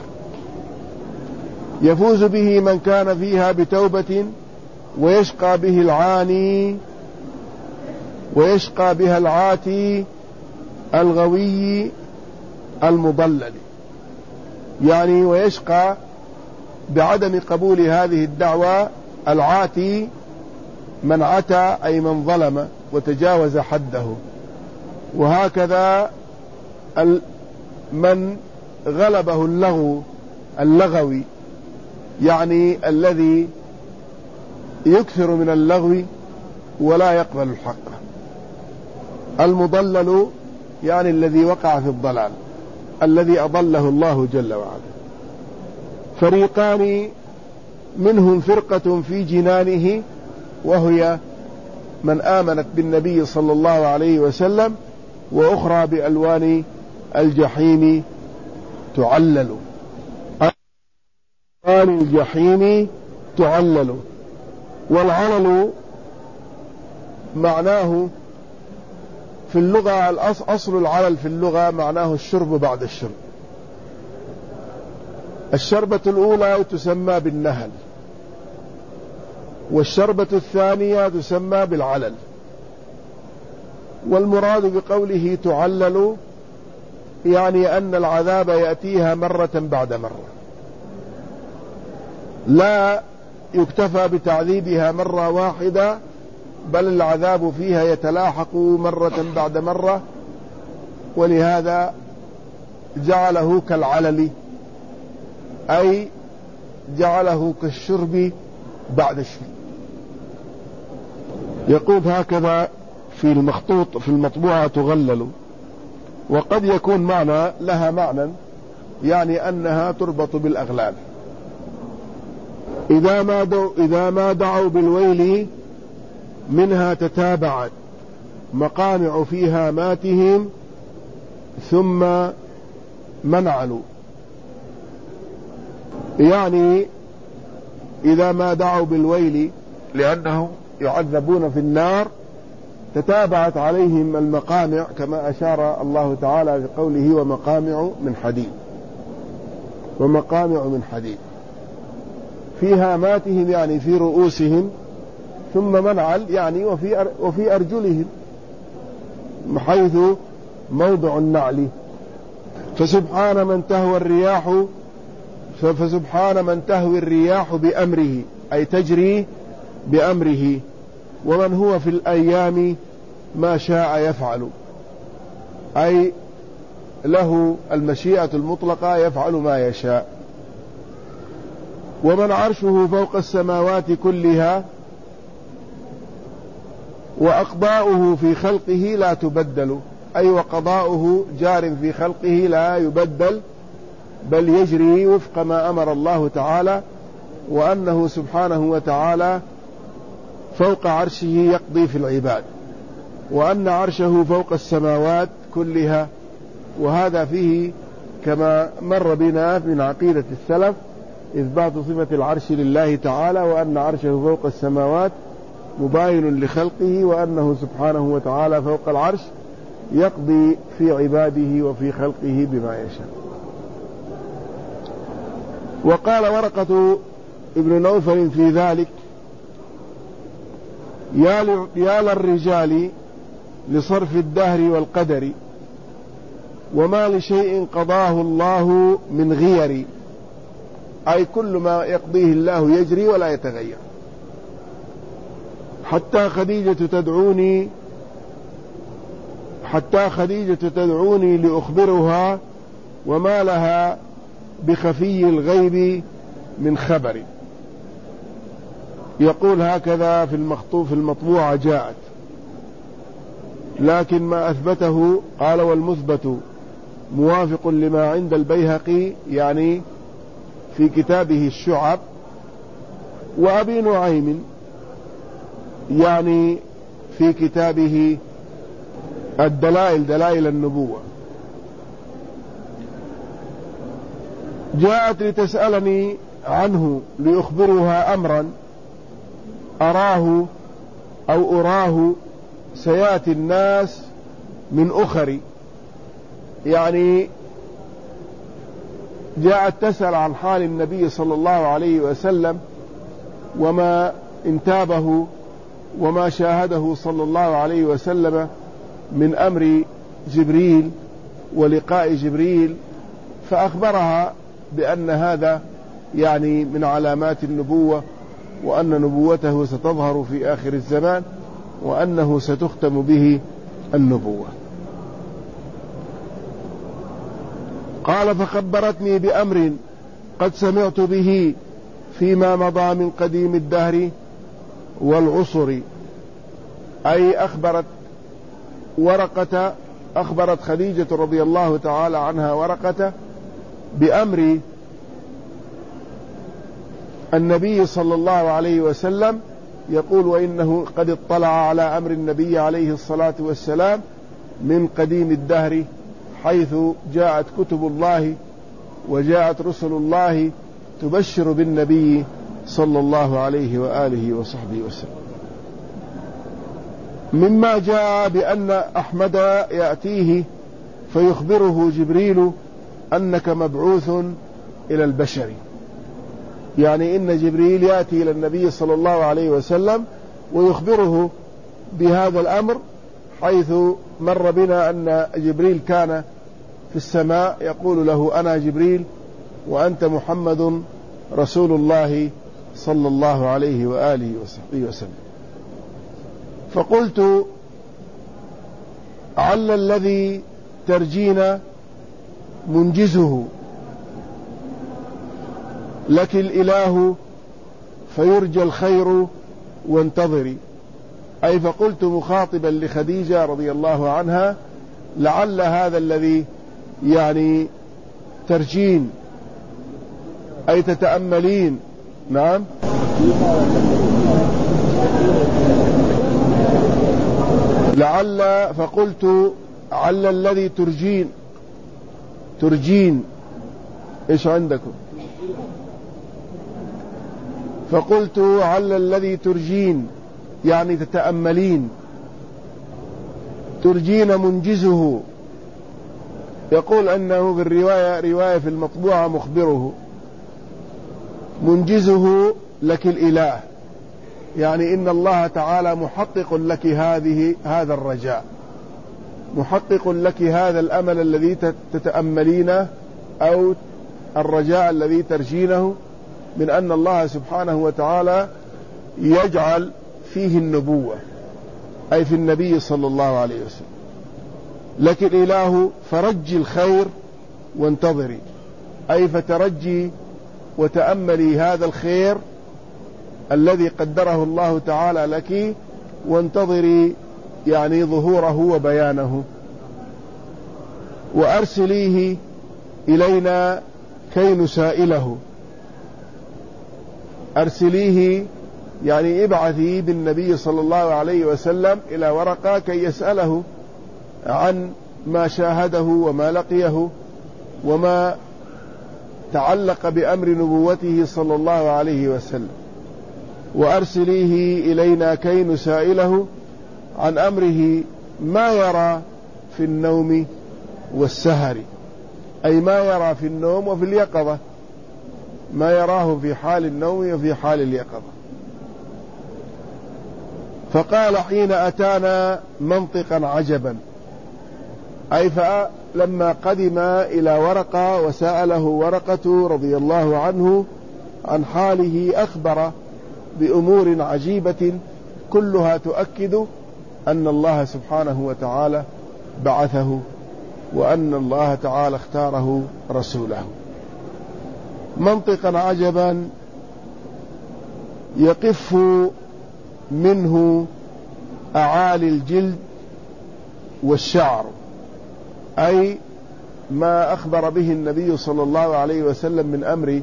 يفوز به من كان فيها بتوبة ويشقى به العاني، ويشقى بها العاتي الغوي المضلل. يعني ويشقى بعدم قبول هذه الدعوة العاتي، من عتى أي من ظلم وتجاوز حده. وهكذا من غلبه اللغوي، يعني الذي يكثر من اللغو ولا يقبل الحق. المضلل يعني الذي وقع في الضلال، الذي أضله الله جل وعلا. فريقان منهم فرقة في جنانه، وهي من آمنت بالنبي صلى الله عليه وسلم، وأخرى بألوان الجحيم تعلل. ألوان الجحيم تعلل. والعلل معناه في اللغة أصل العلل في اللغة معناه الشرب بعد الشرب. الشربة الأولى تسمى بالنهل، والشربة الثانية تسمى بالعلل. والمراد بقوله تعلل يعني أن العذاب يأتيها مرة بعد مرة، لا يكتفى بتعذيبها مرة واحدة، بل العذاب فيها يتلاحق مرة بعد مرة، ولهذا جعله كالعلل، أي جعله كالشرب بعد الشرب. يقول هكذا في المخطوط في المطبوعة تغلل. وقد يكون معنى لها معنى، يعني أنها تربط بالأغلال. إذا ما دعوا بالويل منها تتابعت مقامع في هاماتهم ثم منعلوا. يعني إذا ما دعوا بالويل لأنهم يعذبون في النار تتابعت عليهم المقامع، كما أشار الله تعالى في قوله: ومقامع من حديد. ومقامع من حديد في هاماتهم يعني في رؤوسهم، ثم منعل يعني وفي أرجلهم حيث موضع النعل. فسبحان من تهوي الرياح بأمره، أي تجري بأمره، ومن هو في الأيام ما شاء يفعل، أي له المشيئة المطلقة يفعل ما يشاء. ومن عرشه فوق السماوات كلها وأقضاؤه في خلقه لا تبدل، أي وقضاؤه جار في خلقه لا يبدل، بل يجري وفق ما أمر الله تعالى، وأنه سبحانه وتعالى فوق عرشه يقضي في العباد، وأن عرشه فوق السماوات كلها. وهذا فيه كما مر بنا من عقيدة السلف إثبات صفة العرش لله تعالى، وأن عرشه فوق السماوات مباين لخلقه، وأنه سبحانه وتعالى فوق العرش يقضي في عباده وفي خلقه بما يشاء. وقال ورقة ابن نوفل في ذلك: يا للرجال لصرف الدهر والقدر، وما لشيء قضاه الله من غير، أي كل ما يقضيه الله يجري ولا يتغير. حتى خديجة تدعوني لأخبرها، وما لها بخفي الغيب من خبر. يقول هكذا في المطبوعة جاءت، لكن ما أثبته قال: والمثبت موافق لما عند البيهقي، يعني في كتابه الشعب، وأبي نعيم يعني في كتابه الدلائل، دلائل النبوة. جاءت لتسألني عنه لأخبرها أمرا أراه سيأتي الناس من أخر، يعني جاءت تسأل عن حال النبي صلى الله عليه وسلم، وما انتابه وما شاهده صلى الله عليه وسلم من أمر جبريل ولقاء جبريل، فأخبرها بأن هذا يعني من علامات النبوة، وأن نبوته ستظهر في آخر الزمان، وأنه ستختم به النبوة. قال: فخبرتني بأمر قد سمعت به فيما مضى من قديم الدهر والعصر، أي أخبرت خديجة رضي الله تعالى عنها ورقة بأمر النبي صلى الله عليه وسلم، يقول: وإنه قد اطلع على أمر النبي عليه الصلاة والسلام من قديم الدهر، حيث جاءت كتب الله وجاءت رسل الله تبشر بالنبي صلى الله عليه وآله وصحبه وسلم. مما جاء بأن أحمد يأتيه فيخبره جبريل أنك مبعوث إلى البشر، يعني إن جبريل يأتي إلى النبي صلى الله عليه وسلم ويخبره بهذا الأمر، حيث مر بنا أن جبريل كان في السماء يقول له: أنا جبريل وأنت محمد رسول الله صلى الله عليه وآله وصحبه وسلم. فقلت: عل الذي ترجين منجزه لك الإله فيرجى الخير وانتظري، أي فقلت مخاطبا لخديجة رضي الله عنها: لعل هذا الذي يعني ترجين أي تتأملين. نعم، لعل، فقلت: عل الذي ترجين إيش عندكم؟ فقلت: عل الذي ترجين يعني تتأملين، ترجين منجزه. يقول أنه بالرواية، رواية في المطبوعة، مخبره منجزه لك الإله، يعني إن الله تعالى محقق لك هذا الرجاء، محقق لك هذا الأمل الذي تتأملينه، أو الرجاء الذي ترجينه، من أن الله سبحانه وتعالى يجعل فيه النبوة، أي في النبي صلى الله عليه وسلم. لكن إله فرجي الخير وانتظري، أي فترجي وتأملي هذا الخير الذي قدره الله تعالى لك، وانتظري يعني ظهوره وبيانه. وأرسليه إلينا كي نسائله، أرسليه يعني ابعثي بالنبي صلى الله عليه وسلم إلى ورقة كي يسأله عن ما شاهده وما لقيه وما تعلق بأمر نبوته صلى الله عليه وسلم. وأرسليه إلينا كي نسائله عن أمره ما يرى في النوم والسهر، أي ما يرى في النوم وفي اليقظة، ما يراه في حال النوم وفي حال اليقظة. فقال حين أتانا منطقا عجبا، أي فلما قدم إلى ورقة وسأله ورقة رضي الله عنه عن حاله، أخبر بأمور عجيبة كلها تؤكد أن الله سبحانه وتعالى بعثه، وأن الله تعالى اختاره رسوله. منطقا عجبا يقف منه أعالي الجلد والشعر، أي ما أخبر به النبي صلى الله عليه وسلم من أمر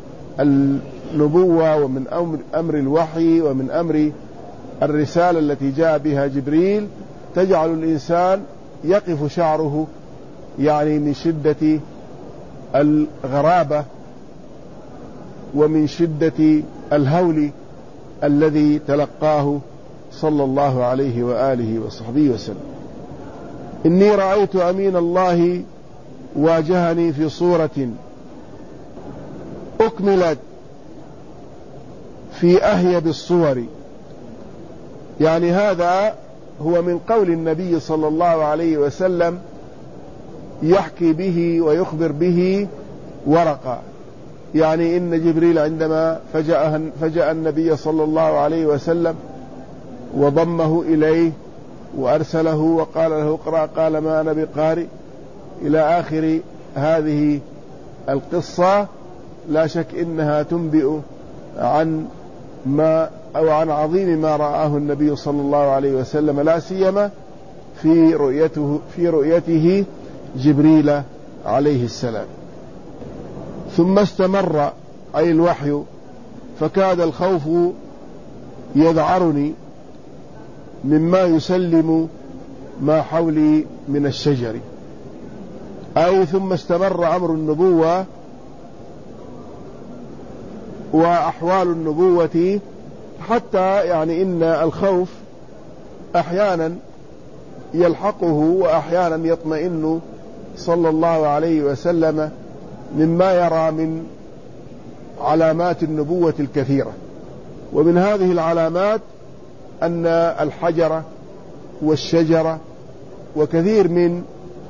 النبوة ومن أمر الوحي ومن أمر الرسالة التي جاء بها جبريل، تجعل الإنسان يقف شعره يعني من شدة الغرابة ومن شدة الهول الذي تلقاه صلى الله عليه وآله وصحبه وسلم. إني رأيت أمين الله واجهني في صورة أكملت في أهيب الصور، يعني هذا هو من قول النبي صلى الله عليه وسلم يحكي به ويخبر به ورقة، يعني إن جبريل عندما فجأ النبي صلى الله عليه وسلم وضمه إليه وأرسله وقال له اقرأ، قال ما أنا بقارئ، إلى آخر هذه القصة. لا شك إنها تنبئ عن ما أو عن عظيم ما رآه النبي صلى الله عليه وسلم، لا سيما في رؤيته جبريل عليه السلام. ثم استمر أي الوحي، فكاد الخوف يذعرني مما يسلم ما حولي من الشجر، أي ثم استمر أمر النبوة وأحوال النبوة، حتى يعني إن الخوف أحيانا يلحقه وأحيانا يطمئن صلى الله عليه وسلم مما يرى من علامات النبوة الكثيرة. ومن هذه العلامات أن الحجر والشجرة وكثير من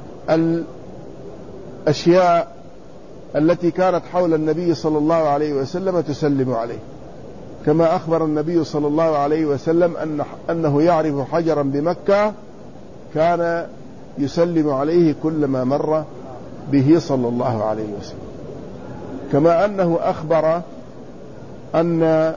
الأشياء التي كانت حول النبي صلى الله عليه وسلم تسلم عليه، كما أخبر النبي صلى الله عليه وسلم أنه يعرف حجرا بمكة كان يسلم عليه كلما مر به صلى الله عليه وسلم. كما أنه أخبر أنه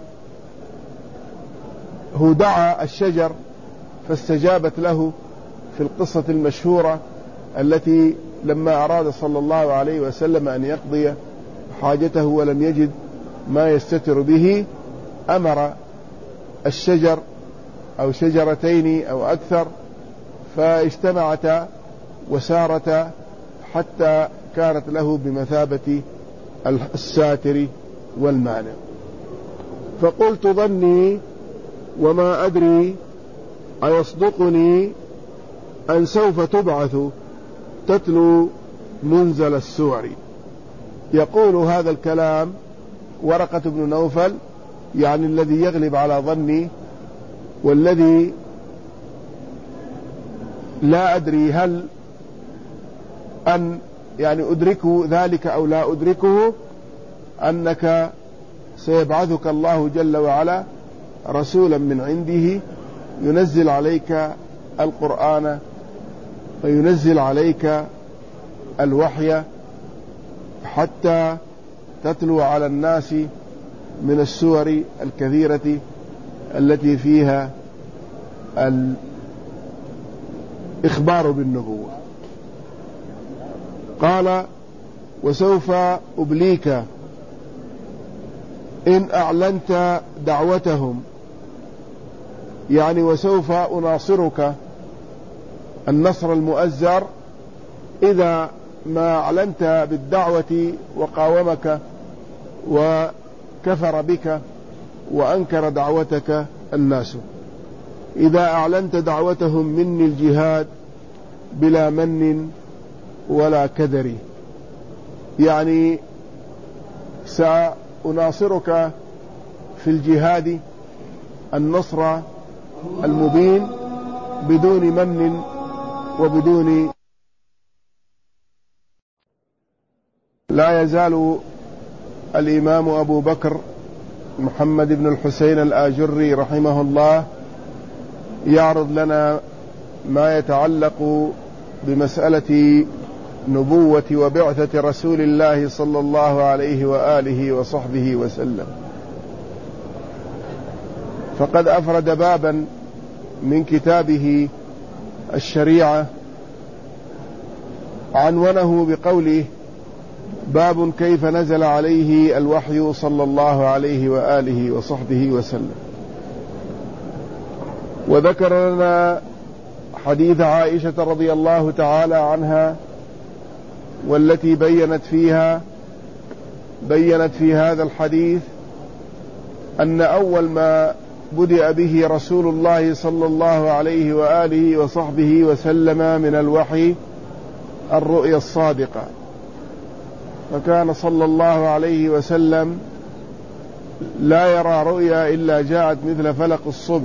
دعا الشجر فاستجابت له في القصة المشهورة التي لما أراد صلى الله عليه وسلم أن يقضي حاجته ولم يجد ما يستتر به، أمر الشجر أو شجرتين أو أكثر فاجتمعتا وسارتا حتى كانت له بمثابة الساتر والمانع. فقلت ظني وما أدري أيصدقني أن سوف تبعث تتلو منزل السور. يقول هذا الكلام ورقة بن نوفل، يعني الذي يغلب على ظني والذي لا أدري هل أن يعني أدركه ذلك أو لا أدركه، أنك سيبعثك الله جل وعلا رسولا من عنده ينزل عليك القرآن وينزل عليك الوحي حتى تتلو على الناس من السور الكثيرة التي فيها الإخبار بالنبوة. قال: وسوف أبليك إن أعلنت دعوتهم، يعني وسوف أناصرك النصر المؤزر إذا ما أعلنت بالدعوة وقاومك وكفر بك وأنكر دعوتك الناس. إذا أعلنت دعوتهم مني الجهاد بلا من ولا كدر، يعني سأناصرك في الجهاد النصر المبين بدون من وبدون. لا يزال الإمام أبو بكر محمد بن الحسين الآجري رحمه الله يعرض لنا ما يتعلق بمسألة نبوة وبعثة رسول الله صلى الله عليه وآله وصحبه وسلم. فقد أفرد بابا من كتابه الشريعة عنونه بقوله: باب كيف نزل عليه الوحي صلى الله عليه وآله وصحبه وسلم. وذكر لنا حديث عائشة رضي الله تعالى عنها، والتي بينت في هذا الحديث أن أول ما بدأ به رسول الله صلى الله عليه وآله وصحبه وسلم من الوحي الرؤيا الصادقة، فكان صلى الله عليه وسلم لا يرى رؤيا إلا جاءت مثل فلق الصبح.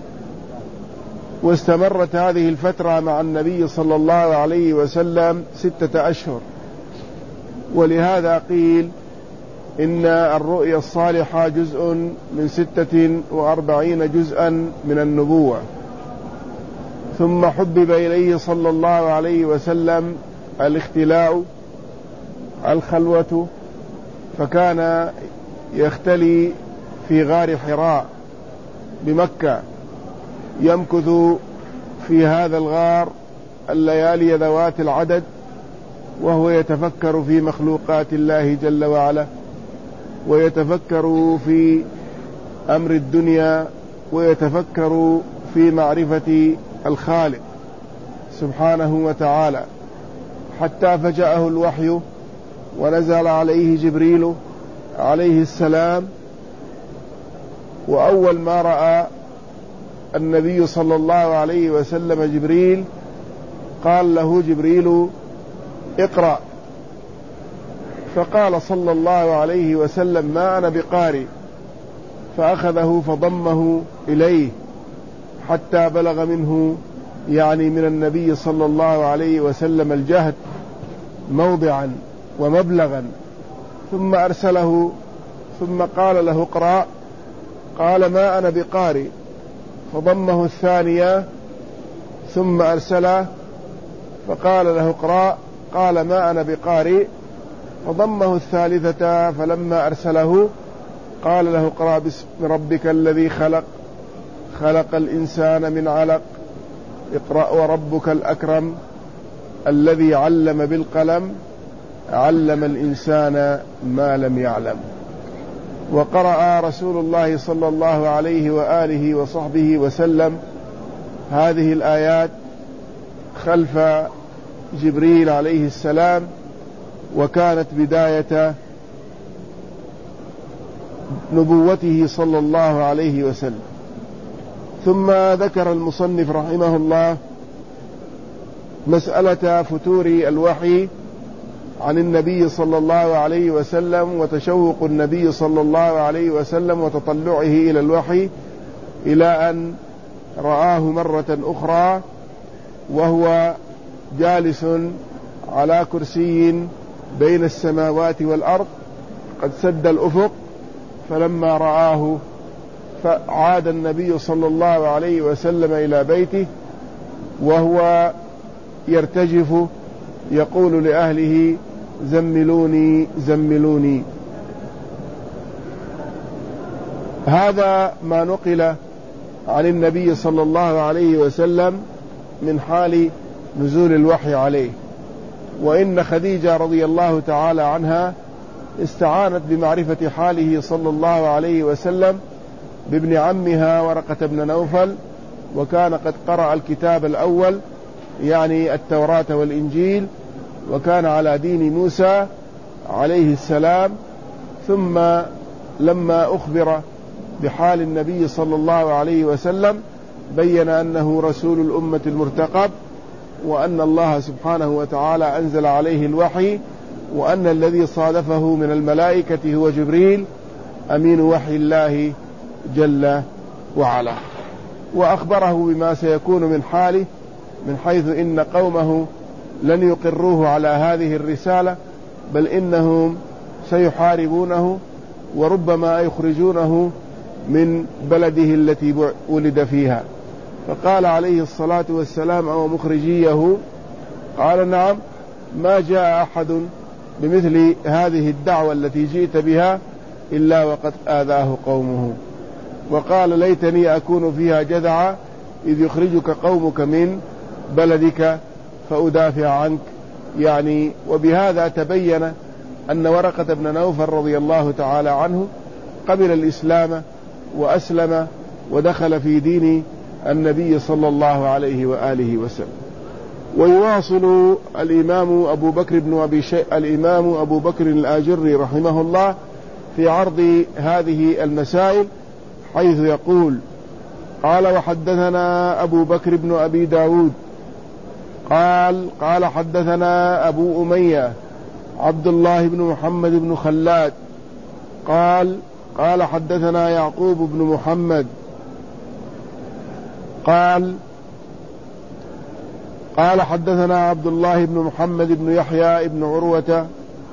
واستمرت هذه الفترة مع النبي صلى الله عليه وسلم 6 أشهر، ولهذا قيل إن الرؤيا الصالحة جزء من 46 جزءا من النبوة. ثم حبب إليه صلى الله عليه وسلم الاختلاء الخلوة، فكان يختلي في غار حراء بمكة، يمكث في هذا الغار الليالي ذوات العدد وهو يتفكر في مخلوقات الله جل وعلا، ويتفكر في أمر الدنيا، ويتفكر في معرفة الخالق سبحانه وتعالى، حتى فجأه الوحي ونزل عليه جبريل عليه السلام. وأول ما رأى النبي صلى الله عليه وسلم جبريل قال له جبريل: اقرأ. فقال صلى الله عليه وسلم: ما أنا بقارئ. فأخذه فضمه إليه حتى بلغ منه، يعني من النبي صلى الله عليه وسلم، الجهد موضعا ومبلغا، ثم أرسله، ثم قال له: اقرأ. قال: ما أنا بقارئ. فضمه الثانية ثم أرسله فقال له: اقرأ. قال: ما أنا بقارئ. فضمه الثالثة، فلما أرسله قال له: اقرأ باسم ربك الذي خلق، خلق الإنسان من علق، اقرأ وربك الأكرم الذي علم بالقلم، علم الإنسان ما لم يعلم. وقرأ رسول الله صلى الله عليه وآله وصحبه وسلم هذه الآيات خلف جبريل عليه السلام، وكانت بداية نبوته صلى الله عليه وسلم. ثم ذكر المصنف رحمه الله مسألة فتور الوحي عن النبي صلى الله عليه وسلم، وتشوق النبي صلى الله عليه وسلم وتطلعه إلى الوحي، إلى أن رآه مرة أخرى وهو جالس على كرسي بين السماوات والأرض قد سد الأفق، فلما رآه فعاد النبي صلى الله عليه وسلم إلى بيته وهو يرتجف يقول لأهله: زملوني زملوني. هذا ما نقل عن النبي صلى الله عليه وسلم من حال نزول الوحي عليه. وإن خديجة رضي الله تعالى عنها استعانت بمعرفة حاله صلى الله عليه وسلم بابن عمها ورقة بن نوفل، وكان قد قرأ الكتاب الأول يعني التوراة والإنجيل، وكان على دين موسى عليه السلام. ثم لما أخبر بحال النبي صلى الله عليه وسلم بين أنه رسول الأمة المرتقب، وأن الله سبحانه وتعالى أنزل عليه الوحي، وأن الذي صادفه من الملائكة هو جبريل أمين وحي الله جل وعلا. وأخبره بما سيكون من حاله، من حيث إن قومه لن يقروه على هذه الرسالة، بل إنهم سيحاربونه وربما يخرجونه من بلده التي ولد فيها. فقال عليه الصلاة والسلام: أو مخرجيه؟ قال: نعم، ما جاء أحد بمثل هذه الدعوة التي جئت بها إلا وقد آذاه قومه. وقال: ليتني أكون فيها جذعا إذ يخرجك قومك من بلدك فأدافع عنك يعني. وبهذا تبين أن ورقة بن نوفل رضي الله تعالى عنه قبل الإسلام وأسلم ودخل في دين النبي صلى الله عليه وآله وسلم. ويواصل الإمام أبو بكر الآجري رحمه الله في عرض هذه المسائل، حيث يقول: قال: وحدثنا أبو بكر بن أبي داود قال حدثنا أبو أمية عبد الله بن محمد بن خلاد قال حدثنا يعقوب بن محمد قال حدثنا عبد الله بن محمد بن يحيى بن عروة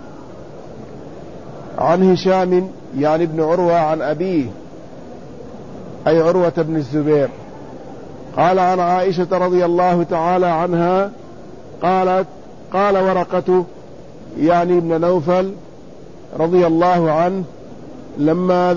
عن هشام يعني ابن عروة عن أبيه أي عروة بن الزبير، قال عن عائشة رضي الله تعالى عنها قال ورقة يعني ابن نوفل رضي الله عنه لما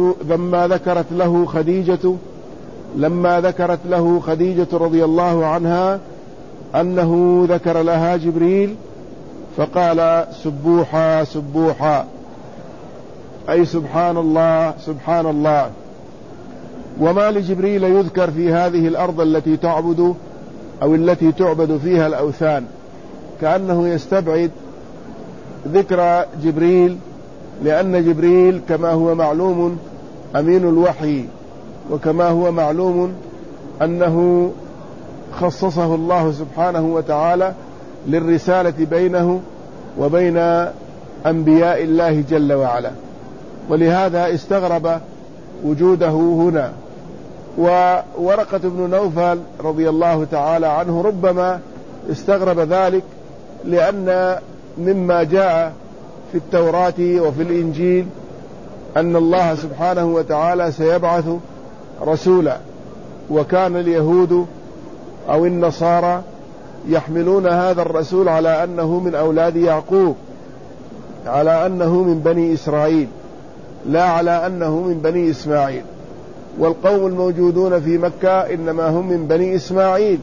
ذكرت له خديجة رضي الله عنها أنه ذكر لها جبريل فقال: سبوحا سبوحا، أي سبحان الله سبحان الله. وما لجبريل يذكر في هذه الأرض التي تعبد أو التي تعبد فيها الأوثان، كأنه يستبعد ذكر جبريل، لأن جبريل كما هو معلوم أمين الوحي، وكما هو معلوم أنه خصصه الله سبحانه وتعالى للرسالة بينه وبين أنبياء الله جل وعلا، ولهذا استغرب وجوده هنا. وورقة بن نوفل رضي الله تعالى عنه ربما استغرب ذلك، لأن مما جاء في التوراة وفي الإنجيل أن الله سبحانه وتعالى سيبعث رسولا، وكان اليهود أو النصارى يحملون هذا الرسول على أنه من أولاد يعقوب، على أنه من بني إسرائيل، لا على أنه من بني إسماعيل. والقوم الموجودون في مكة إنما هم من بني إسماعيل،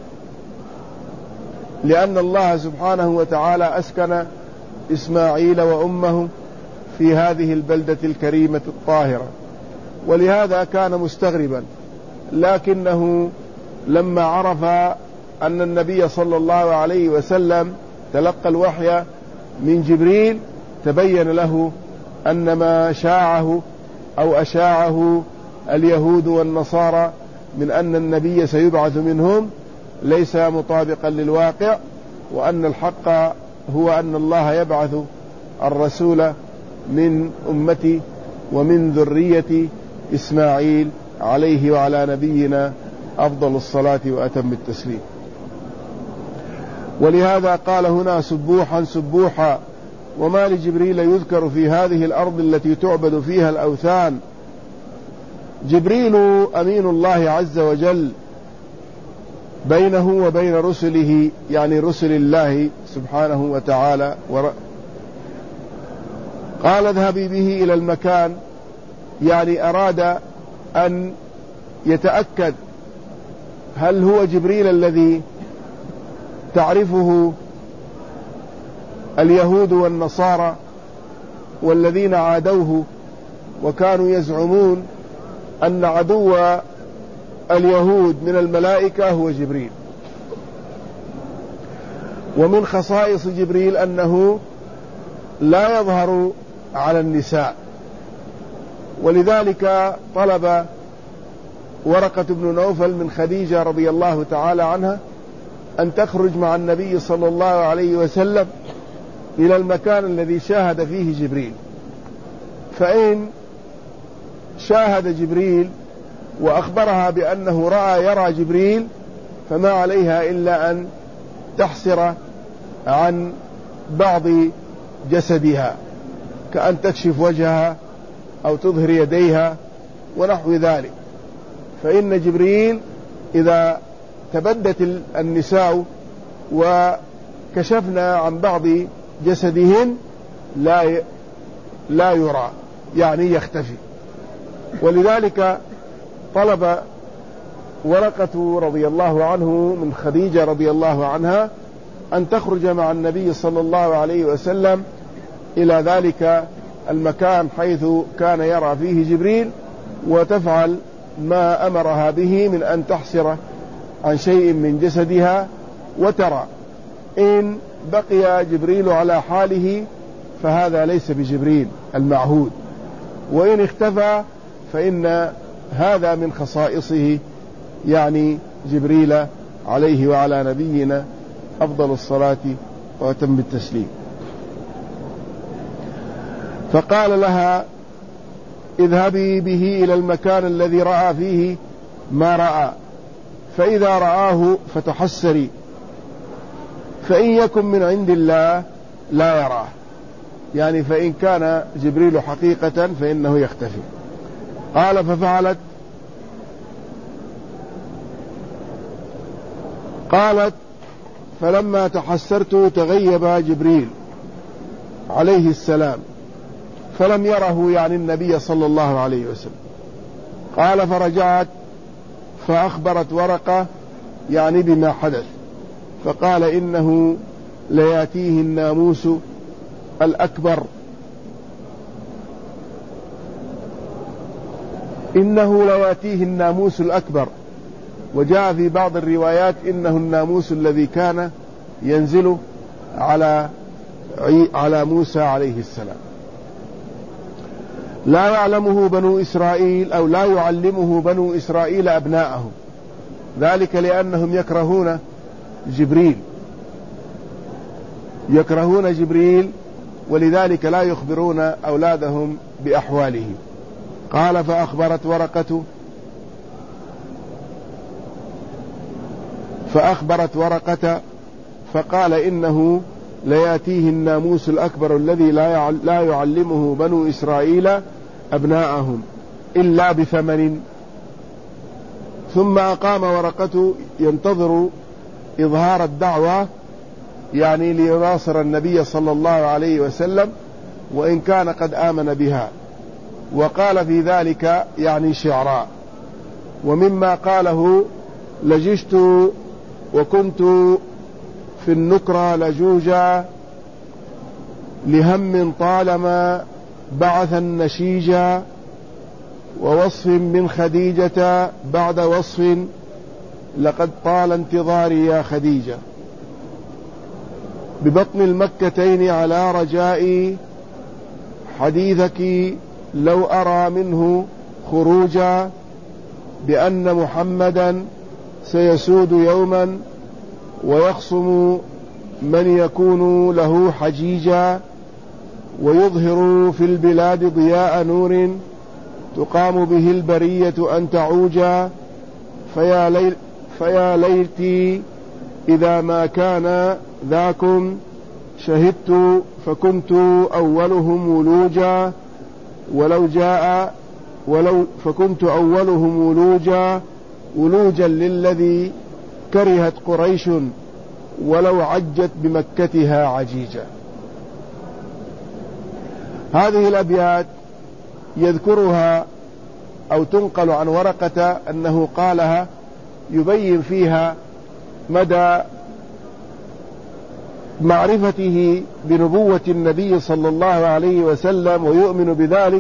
لأن الله سبحانه وتعالى أسكن إسماعيل وأمه في هذه البلدة الكريمة الطاهرة، ولهذا كان مستغربا. لكنه لما عرف أن النبي صلى الله عليه وسلم تلقى الوحي من جبريل تبين له أن ما شاعه أو أشاعه اليهود والنصارى من أن النبي سيبعث منهم ليس مطابقا للواقع، وأن الحق هو أن الله يبعث الرسول من أمتي ومن ذرية إسماعيل عليه وعلى نبينا أفضل الصلاة وأتم التسليم. ولهذا قال هنا: سبوحا سبوحا. وما لجبريل يذكر في هذه الأرض التي تعبد فيها الأوثان، جبريل أمين الله عز وجل بينه وبين رسله، يعني رسل الله سبحانه وتعالى. قال اذهبي به إلى المكان، يعني أراد أن يتأكد هل هو جبريل الذي تعرفه اليهود والنصارى والذين عادوه وكانوا يزعمون أن عدو اليهود من الملائكة هو جبريل. ومن خصائص جبريل أنه لا يظهر على النساء، ولذلك طلب ورقة بن نوفل من خديجة رضي الله تعالى عنها أن تخرج مع النبي صلى الله عليه وسلم إلى المكان الذي شاهد فيه جبريل، فإن شاهد جبريل وأخبرها بأنه يرى جبريل فما عليها إلا أن تحسر عن بعض جسدها، كأن تكشف وجهها أو تظهر يديها ونحو ذلك. فإن جبريل إذا تبدت النساء وكشفنا عن بعض جسدهن لا يرى، يعني يختفي. ولذلك طلب ورقة رضي الله عنه من خديجة رضي الله عنها أن تخرج مع النبي صلى الله عليه وسلم إلى ذلك المكان حيث كان يرى فيه جبريل، وتفعل ما أمرها به من أن تحسر عن شيء من جسدها وترى. إن بقي جبريل على حاله فهذا ليس بجبريل المعهود، وإن اختفى فإن هذا من خصائصه، يعني جبريل عليه وعلى نبينا أفضل الصلاة وأتم التسليم. فقال لها اذهبي به إلى المكان الذي رأى فيه ما رأى، فإذا رآه فتحسري، فإن يكن من عند الله لا يراه، يعني فإن كان جبريل حقيقة فإنه يختفي. قال ففعلت. قالت فلما تحسرت تغيب جبريل عليه السلام فلم يره، يعني النبي صلى الله عليه وسلم. قال فرجعت فأخبرت ورقة يعني بما حدث، فقال إنه لياتيه الناموس الأكبر، إنه لياتيه الناموس الأكبر. وجاء في بعض الروايات إنه الناموس الذي كان ينزل على موسى عليه السلام، لا يعلمه بنو إسرائيل أو لا يعلمه بنو إسرائيل أبناءهم، ذلك لأنهم يكرهون جبريل ولذلك لا يخبرون أولادهم بأحواله. قال فأخبرت ورقة فقال إنه لياتيه الناموس الأكبر الذي لا يعلمه بنو إسرائيل أبناءهم إلا بثمن. ثم أقام ورقة ينتظر إظهار الدعوة، يعني ليناصر النبي صلى الله عليه وسلم وإن كان قد آمن بها. وقال في ذلك يعني شعراء. ومما قاله لجشت وكنت في النكرة لجوجا لهم طالما بعث النشيجا، ووصف من خديجة بعد وصف لقد طال انتظاري يا خديجة، ببطن المكتين على رجائي حديثك لو أرى منه خروجا، بأن محمدا سيسود يوما ويخصم من يكون له حجيجا، ويظهر في البلاد ضياء نور تقام به البرية أن تعوجا، فيا ليتي إذا ما كان ذاكم شهدت فكنت أولهم ولوجا، ولو جاء فكنت أولهم ولوجا للذي كرهت قريش ولو عجت بمكتها عجيجا. هذه الأبيات يذكرها أو تنقل عن ورقة أنه قالها يبين فيها مدى معرفته بنبوة النبي صلى الله عليه وسلم ويؤمن بذلك،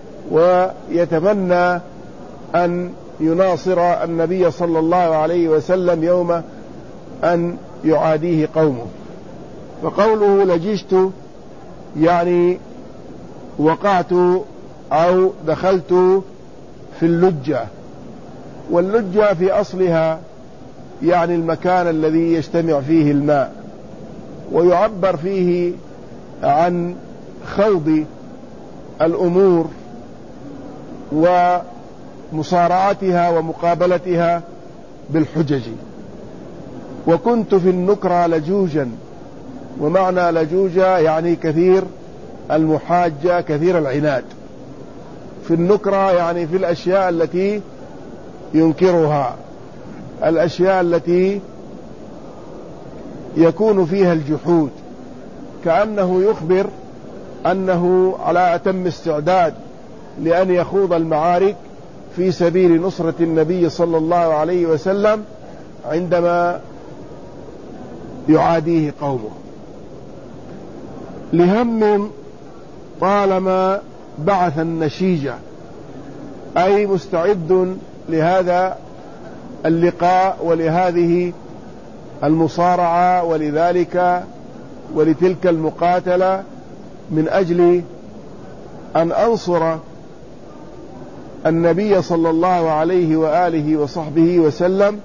ويتمنى أن يناصر النبي صلى الله عليه وسلم يوم أن يعاديه قومه. فقوله لججت يعني وقعت أو دخلت في اللجة، واللجة في أصلها يعني المكان الذي يجتمع فيه الماء، ويعبر فيه عن خوض الأمور ومصارعتها ومقابلتها بالحجج. وكنت في النكرة لجوجا، ومعنى لجوجا يعني كثير المحاجة كثير العناد. في النكرة يعني في الأشياء التي ينكرها، الأشياء التي يكون فيها الجحود، كأنه يخبر أنه على أتم استعداد لأن يخوض المعارك في سبيل نصرة النبي صلى الله عليه وسلم عندما يعاديه قومه. لهم طالما بعث النشيجة، أي مستعد لهذا اللقاء ولهذه المصارعة ولذلك ولتلك المقاتلة من أجل أن أنصر النبي صلى الله عليه وآله وصحبه وسلم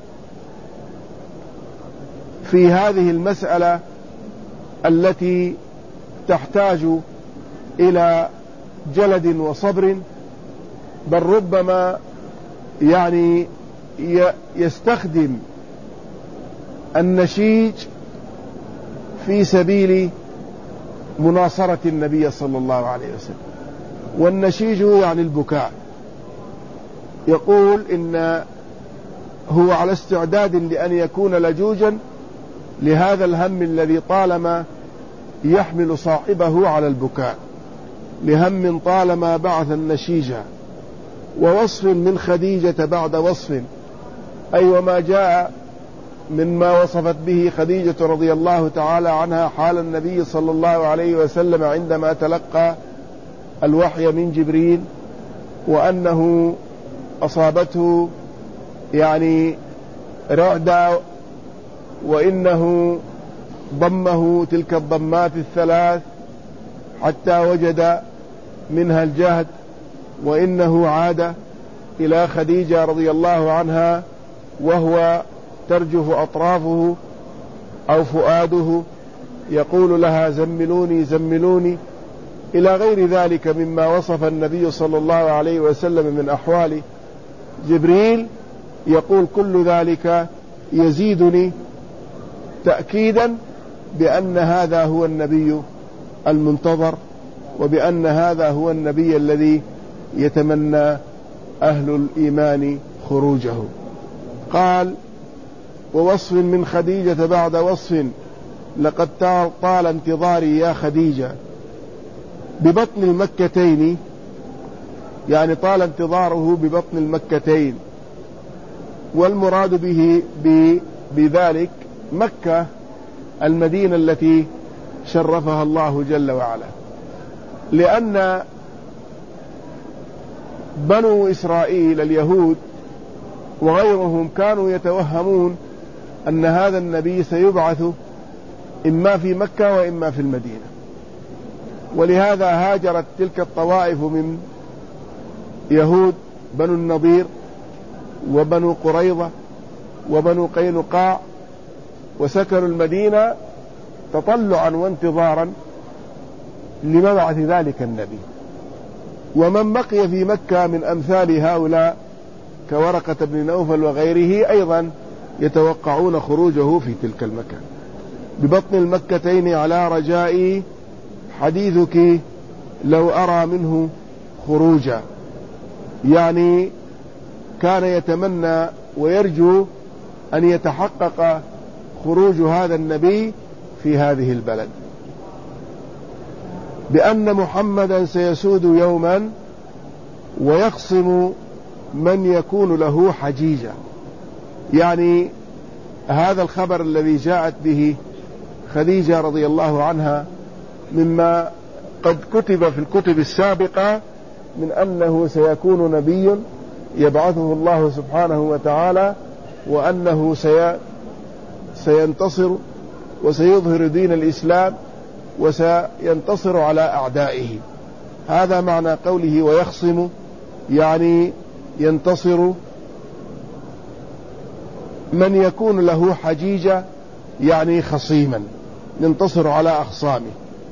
في هذه المسألة التي تحتاج إلى جلد وصبر، بل ربما يعني يستخدم النشيج في سبيل مناصرة النبي صلى الله عليه وسلم. والنشيج يعني البكاء. يقول إن هو على استعداد لأن يكون لجوجا لهذا الهم الذي طالما يحمل صاحبه على البكاء. لهم طالما بعث النشيجة، ووصف من خديجة بعد وصف، أي وما جاء مما وصفت به خديجة رضي الله تعالى عنها حال النبي صلى الله عليه وسلم عندما تلقى الوحي من جبريل، وأنه أصابته يعني رعدة، وإنه ضمه تلك الضمات الثلاث حتى وجد منها الجهد، وإنه عاد إلى خديجة رضي الله عنها وهو ترجف أطرافه أو فؤاده يقول لها زملوني زملوني، إلى غير ذلك مما وصف النبي صلى الله عليه وسلم من أحوال جبريل. يقول كل ذلك يزيدني تأكيدا بأن هذا هو النبي المنتظر، وبأن هذا هو النبي الذي يتمنى أهل الإيمان خروجه. قال ووصف من خديجة بعد وصف، لقد طال انتظاري يا خديجة ببطن المكتين، يعني طال انتظاره ببطن المكتين، والمراد به بذلك مكة المدينة التي شرفها الله جل وعلا، لأن بنو إسرائيل اليهود وغيرهم كانوا يتوهمون أن هذا النبي سيبعث إما في مكة وإما في المدينة، ولهذا هاجرت تلك الطوائف من يهود بنو النضير وبنو قريظة وبنو قينقاع، وسكنوا المدينة تطلعا وانتظارا لمبعث ذلك النبي. ومن بقي في مكة من أمثال هؤلاء كورقة بن نوفل وغيره أيضا يتوقعون خروجه في تلك المكان. ببطن المكتين على رجائي حديثك لو أرى منه خروجا. يعني كان يتمنى ويرجو أن يتحقق خروج هذا النبي في هذه البلد، بأن محمدا سيسود يوما ويخصم من يكون له حجيجة. يعني هذا الخبر الذي جاءت به خديجة رضي الله عنها مما قد كتب في الكتب السابقة من أنه سيكون نبي يبعثه الله سبحانه وتعالى، وأنه سينتصر وسيظهر دين الإسلام وسينتصر على أعدائه. هذا معنى قوله ويخصم، يعني ينتصر من يكون له حجيجة، يعني خصيما ينتصر على أخصامه.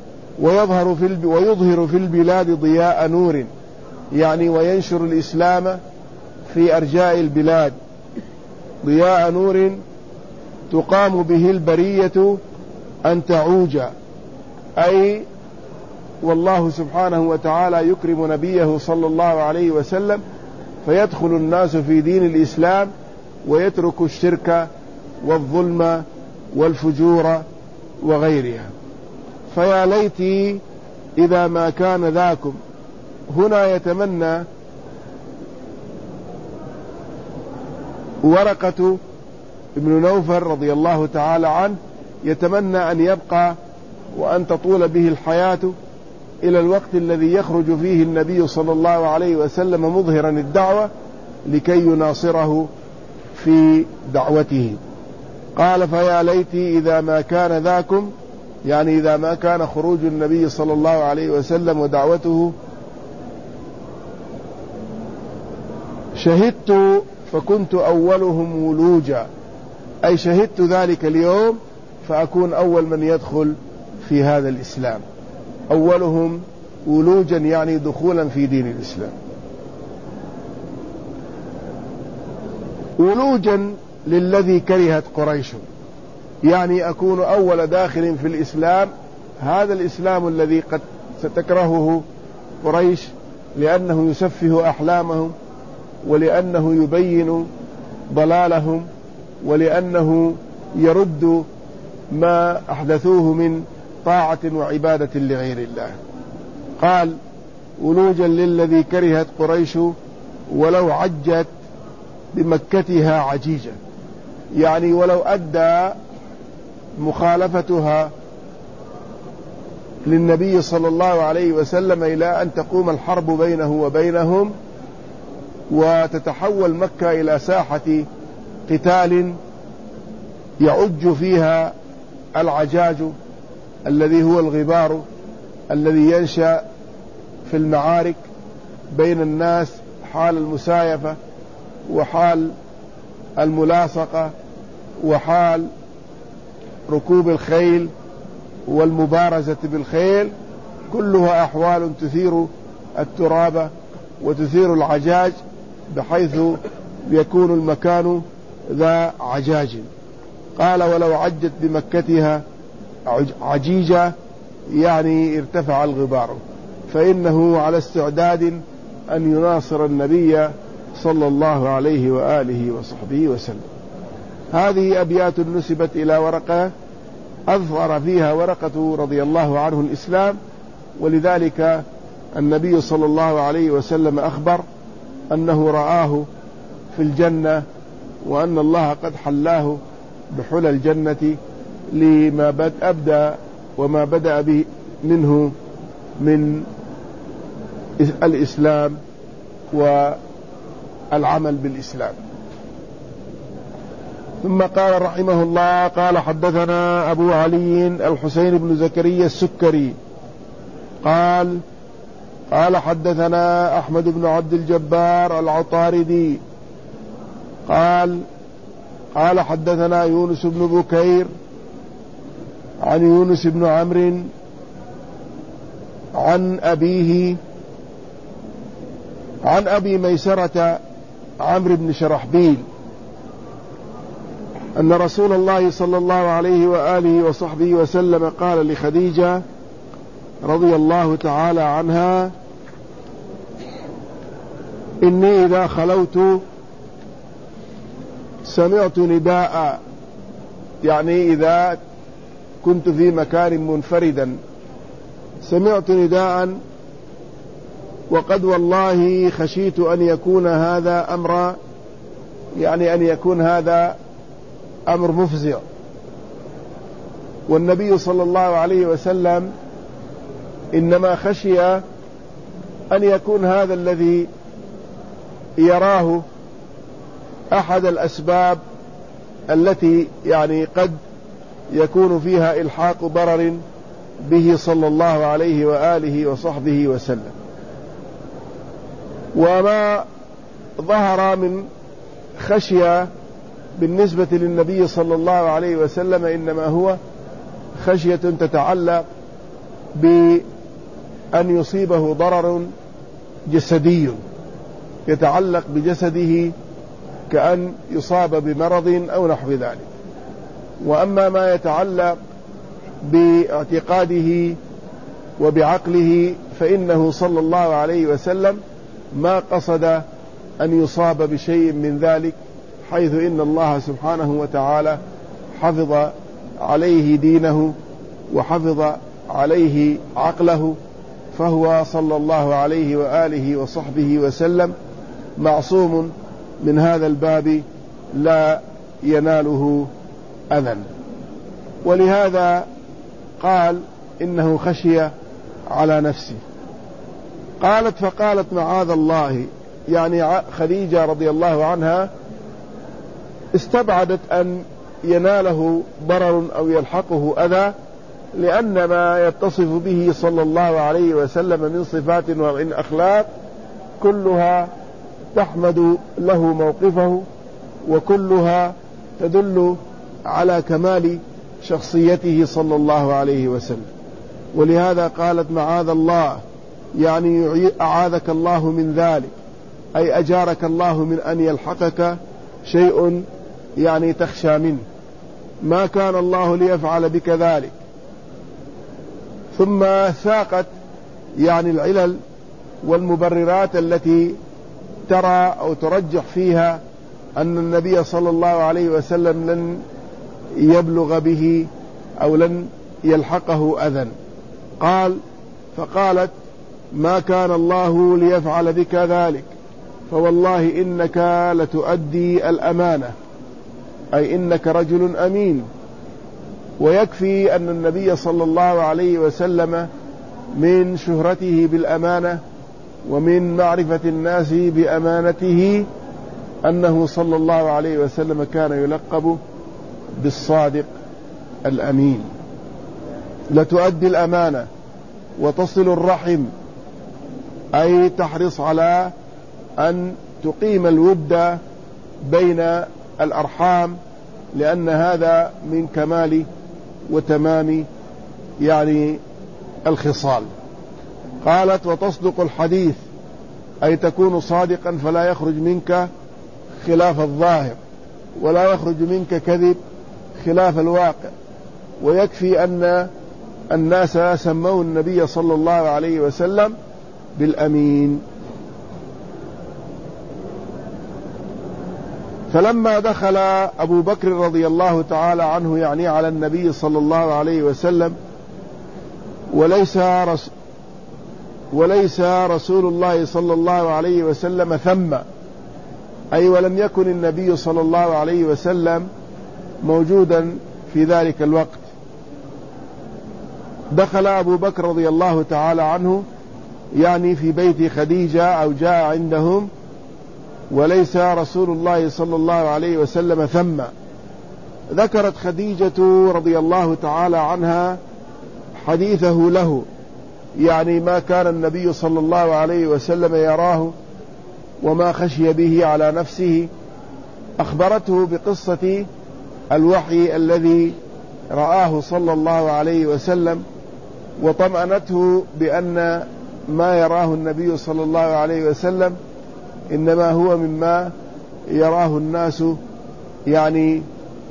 ويظهر في البلاد ضياء نور، يعني وينشر الإسلام في أرجاء البلاد، ضياء نور تقام به البرية أن تعوج، أي والله سبحانه وتعالى يكرم نبيه صلى الله عليه وسلم فيدخل الناس في دين الإسلام ويترك الشرك والظلم والفجور وغيرها. فيا ليتي إذا ما كان ذاكم. هنا يتمنى ورقة ابن نوفل رضي الله تعالى عنه، يتمنى أن يبقى وأن تطول به الحياة إلى الوقت الذي يخرج فيه النبي صلى الله عليه وسلم مظهرا الدعوة لكي يناصره في دعوته. قال فيا ليتي إذا ما كان ذاكم، يعني إذا ما كان خروج النبي صلى الله عليه وسلم ودعوته، شهدت فكنت أولهم ولوجا، أي شهدت ذلك اليوم فأكون أول من يدخل في هذا الإسلام، أولهم ولوجا يعني دخولا في دين الإسلام. ولوجا للذي كرهت قريش، يعني أكون أول داخل في الإسلام، هذا الإسلام الذي قد ستكرهه قريش لأنه يسفه أحلامهم، ولأنه يبين ضلالهم، ولأنه يرد ما أحدثوه من طاعة وعبادة لغير الله. قال ولوجا للذي كرهت قريش ولو عجت بمكتها عجيجة، يعني ولو أدى مخالفتها للنبي صلى الله عليه وسلم إلى أن تقوم الحرب بينه وبينهم وتتحول مكة إلى ساحة قتال يعج فيها العجاج الذي هو الغبار الذي ينشأ في المعارك بين الناس حال المسايفة وحال الملاصقة وحال ركوب الخيل والمبارزة بالخيل، كلها أحوال تثير التراب وتثير العجاج بحيث يكون المكان ذا عجاج. قال ولو عجت بمكتها عجيجة، يعني ارتفع الغبار، فإنه على استعداد أن يناصر النبي صلى الله عليه وآله وصحبه وسلم. هذه أبيات نسبت إلى ورقة أظهر فيها ورقة رضي الله عنه الإسلام، ولذلك النبي صلى الله عليه وسلم أخبر أنه رآه في الجنة، وأن الله قد حلاه بحلى الجنة لما أبدى وما بدأ به منه من الإسلام والعمل بالإسلام. ثم قال رحمه الله قال حدثنا أبو علي الحسين بن زكريا السكري قال حدثنا أحمد بن عبد الجبار العطاردي قال حدثنا يونس بن بكير عن يونس بن عمرو عن أبيه عن أبي ميسرة عمرو بن شرحبيل أن رسول الله صلى الله عليه وآله وصحبه وسلم قال لخديجة رضي الله تعالى عنها إني إذا خلوت سمعت نداء، يعني إذا كنت في مكان منفردا سمعت نداء، وقد والله خشيت أن يكون هذا أمر، يعني أن يكون هذا أمر مفزع. والنبي صلى الله عليه وسلم إنما خشي أن يكون هذا الذي يراه أحد الأسباب التي يعني قد يكون فيها إلحاق ضرر به صلى الله عليه وآله وصحبه وسلم. وما ظهر من خشية بالنسبة للنبي صلى الله عليه وسلم إنما هو خشية تتعلق بأن يصيبه ضرر جسدي يتعلق بجسده، كأن يصاب بمرض أو نحو ذلك. وأما ما يتعلق باعتقاده وبعقله فإنه صلى الله عليه وسلم ما قصد أن يصاب بشيء من ذلك، حيث إن الله سبحانه وتعالى حفظ عليه دينه وحفظ عليه عقله، فهو صلى الله عليه وآله وصحبه وسلم معصوم من هذا الباب، لا يناله أذى. ولهذا قال إنه خشي على نفسه. فقالت معاذ الله، يعني خديجة رضي الله عنها استبعدت أن يناله ضرر أو يلحقه أذى، لأن ما يتصف به صلى الله عليه وسلم من صفات ومن أخلاق كلها تحمد له موقفه، وكلها تدل على كمال شخصيته صلى الله عليه وسلم. ولهذا قالت معاذ الله، يعني أعاذك الله من ذلك، أي أجارك الله من أن يلحقك شيء يعني تخشى منه، ما كان الله ليفعل بك ذلك. ثم ساقت يعني العلل والمبررات التي ترى أو ترجح فيها أن النبي صلى الله عليه وسلم لن يبلغ به أو لن يلحقه أذى. فقالت ما كان الله ليفعل بك ذلك، فوالله إنك لتؤدي الأمانة، أي إنك رجل أمين. ويكفي أن النبي صلى الله عليه وسلم من شهرته بالأمانة ومن معرفة الناس بأمانته أنه صلى الله عليه وسلم كان يلقب بالصادق الأمين. لتؤدي الأمانة وتصل الرحم، أي تحرص على أن تقيم الود بين الأرحام، لأن هذا من كمال وتمام يعني الخصال. قالت وتصدق الحديث، أي تكون صادقا فلا يخرج منك خلاف الظاهر، ولا يخرج منك كذب خلاف الواقع. ويكفي أن الناس سموا النبي صلى الله عليه وسلم بالأمين. فلما دخل أبو بكر رضي الله تعالى عنه يعني على النبي صلى الله عليه وسلم وليس رسول الله صلى الله عليه وسلم ثم، أي ولم يكن النبي صلى الله عليه وسلم موجودا في ذلك الوقت، دخل أبو بكر رضي الله تعالى عنه يعني في بيت خديجة أو جاء عندهم، وليس رسول الله صلى الله عليه وسلم ثم. ذكرت خديجة رضي الله تعالى عنها حديثه له، يعني ما كان النبي صلى الله عليه وسلم يراه وما خشي به على نفسه. أخبرته بقصة الوحي الذي رآه صلى الله عليه وسلم، وطمأنته بأن ما يراه النبي صلى الله عليه وسلم إنما هو مما يراه الناس، يعني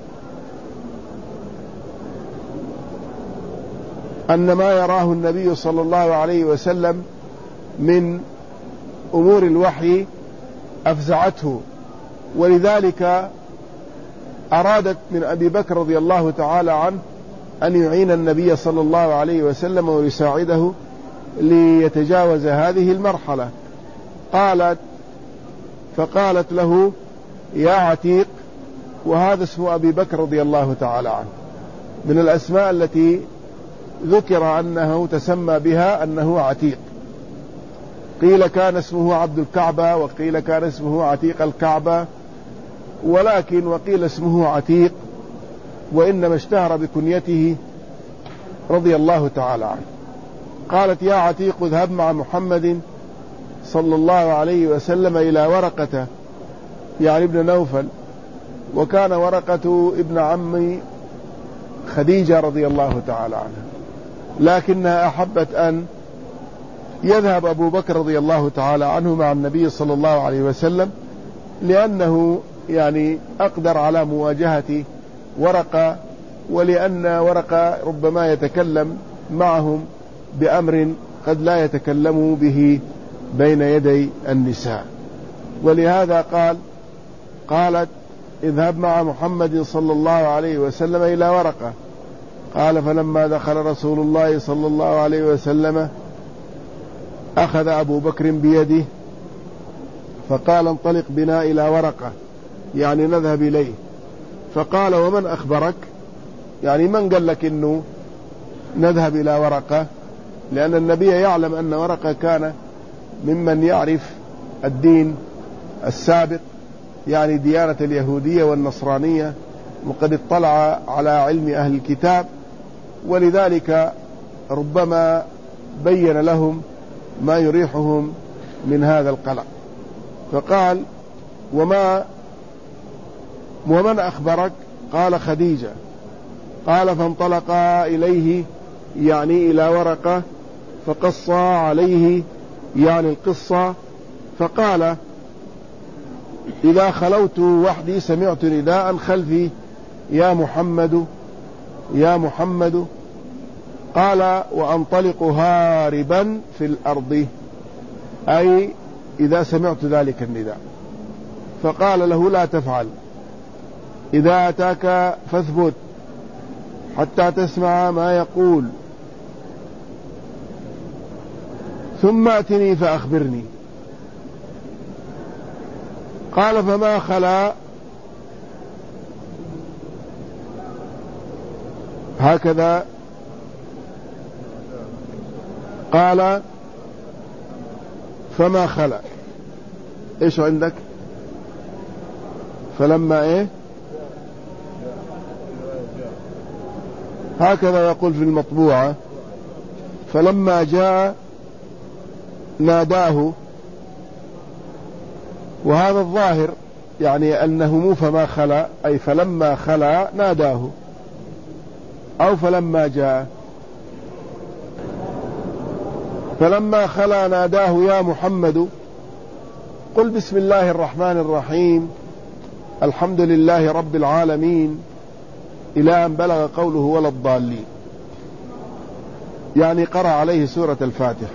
أن ما يراه النبي صلى الله عليه وسلم من أمور الوحي أفزعته، ولذلك أرادت من أبي بكر رضي الله تعالى عنه أن يعين النبي صلى الله عليه وسلم ويساعده ليتجاوز هذه المرحلة. فقالت له يا عتيق، وهذا اسم أبي بكر رضي الله تعالى عنه من الأسماء التي ذكر أنه تسمى بها أنه عتيق. قيل كان اسمه عبد الكعبة، وقيل كان اسمه عتيق الكعبة، وقيل اسمه عتيق، وإنما اشتهر بكنيته رضي الله تعالى عنه. قالت يا عتيق اذهب مع محمد صلى الله عليه وسلم إلى ورقة يعني ابن نوفل، وكان ورقة ابن عم خديجة رضي الله تعالى عنها، لكنها أحبت أن يذهب أبو بكر رضي الله تعالى عنه مع النبي صلى الله عليه وسلم، لأنه يعني أقدر على مواجهة ورقة، ولأن ورقة ربما يتكلم معهم بأمر قد لا يتكلم به بين يدي النساء. ولهذا قالت اذهب مع محمد صلى الله عليه وسلم إلى ورقة. قال فلما دخل رسول الله صلى الله عليه وسلم أخذ أبو بكر بيده فقال انطلق بنا إلى ورقة، يعني نذهب إليه. فقال ومن أخبرك، يعني من قال لك إنه نذهب إلى ورقة؟ لأن النبي يعلم أن ورقة كان ممن يعرف الدين السابق، يعني ديانة اليهودية والنصرانية، وقد اطلع على علم أهل الكتاب، ولذلك ربما بين لهم ما يريحهم من هذا القلق. فقال ومن أخبرك؟ قال خديجة. قال فانطلقا إليه يعني إلى ورقة فقصا عليه يعني القصة. فقال إذا خلوت وحدي سمعت نداء خلفي يا محمد يا محمد. قال وأنطلق هاربا في الأرض، أي إذا سمعت ذلك النداء. فقال له لا تفعل، إذا أتاك فاثبت حتى تسمع ما يقول، ثم أتني فأخبرني. قال فما خلا هكذا. قال فما خلا، ايش عندك؟ فلما ايه؟ هكذا يقول في المطبوعة فلما جاء ناداه، وهذا الظاهر يعني أنه مو فما خلا، أي فلما خلا ناداه، أو فلما جاء. فلما خلا ناداه يا محمد قل بسم الله الرحمن الرحيم الحمد لله رب العالمين إلى أن بلغ قوله ولا الضالين، يعني قرأ عليه سورة الفاتحة.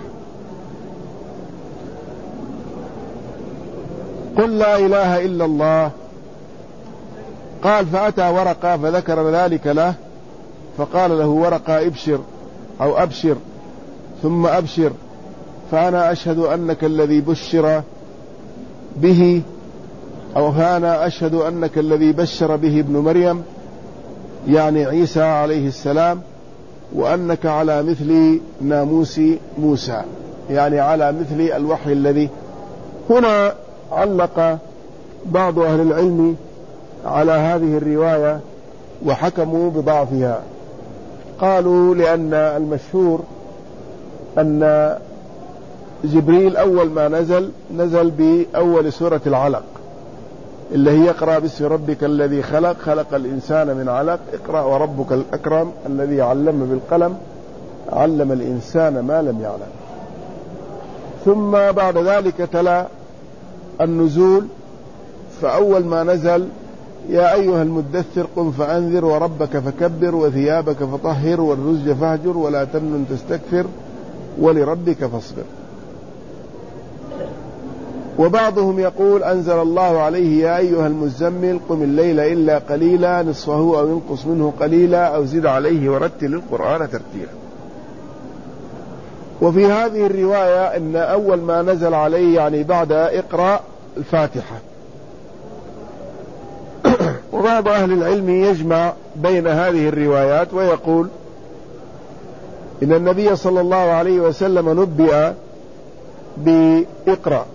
قل لا إله إلا الله. قال فأتى ورقة فذكر ذلك له، فقال له ورقة ابشر أو أبشر ثم أبشر، فأنا أشهد أنك الذي بشر به، أو فأنا أشهد أنك الذي بشر به ابن مريم يعني عيسى عليه السلام، وأنك على مثل ناموس موسى، يعني على مثل الوحي الذي. هنا علق بعض أهل العلم على هذه الرواية وحكموا بضعفها. قالوا لأن المشهور أن جبريل أول ما نزل بأول سورة العلق، اللي هي اقرأ باسم ربك الذي خلق الإنسان من علق، اقرأ وربك الأكرم الذي علم بالقلم علم الإنسان ما لم يعلم. ثم بعد ذلك تلا النزول، فأول ما نزل يا أيها المدثر قم فأنذر وربك فكبر وثيابك فطهر والرجل فاهجر ولا تمنن تستكثر ولربك فاصبر. وبعضهم يقول أنزل الله عليه يا أيها المزمل قم الليل إلا قليلا نصفه أو ينقص منه قليلا أو زد عليه ورتل القرآن ترتيلا. وفي هذه الرواية أن أول ما نزل عليه يعني بعد اقرأ الفاتحة. وبعض أهل العلم يجمع بين هذه الروايات ويقول إن النبي صلى الله عليه وسلم نبئ بإقرأ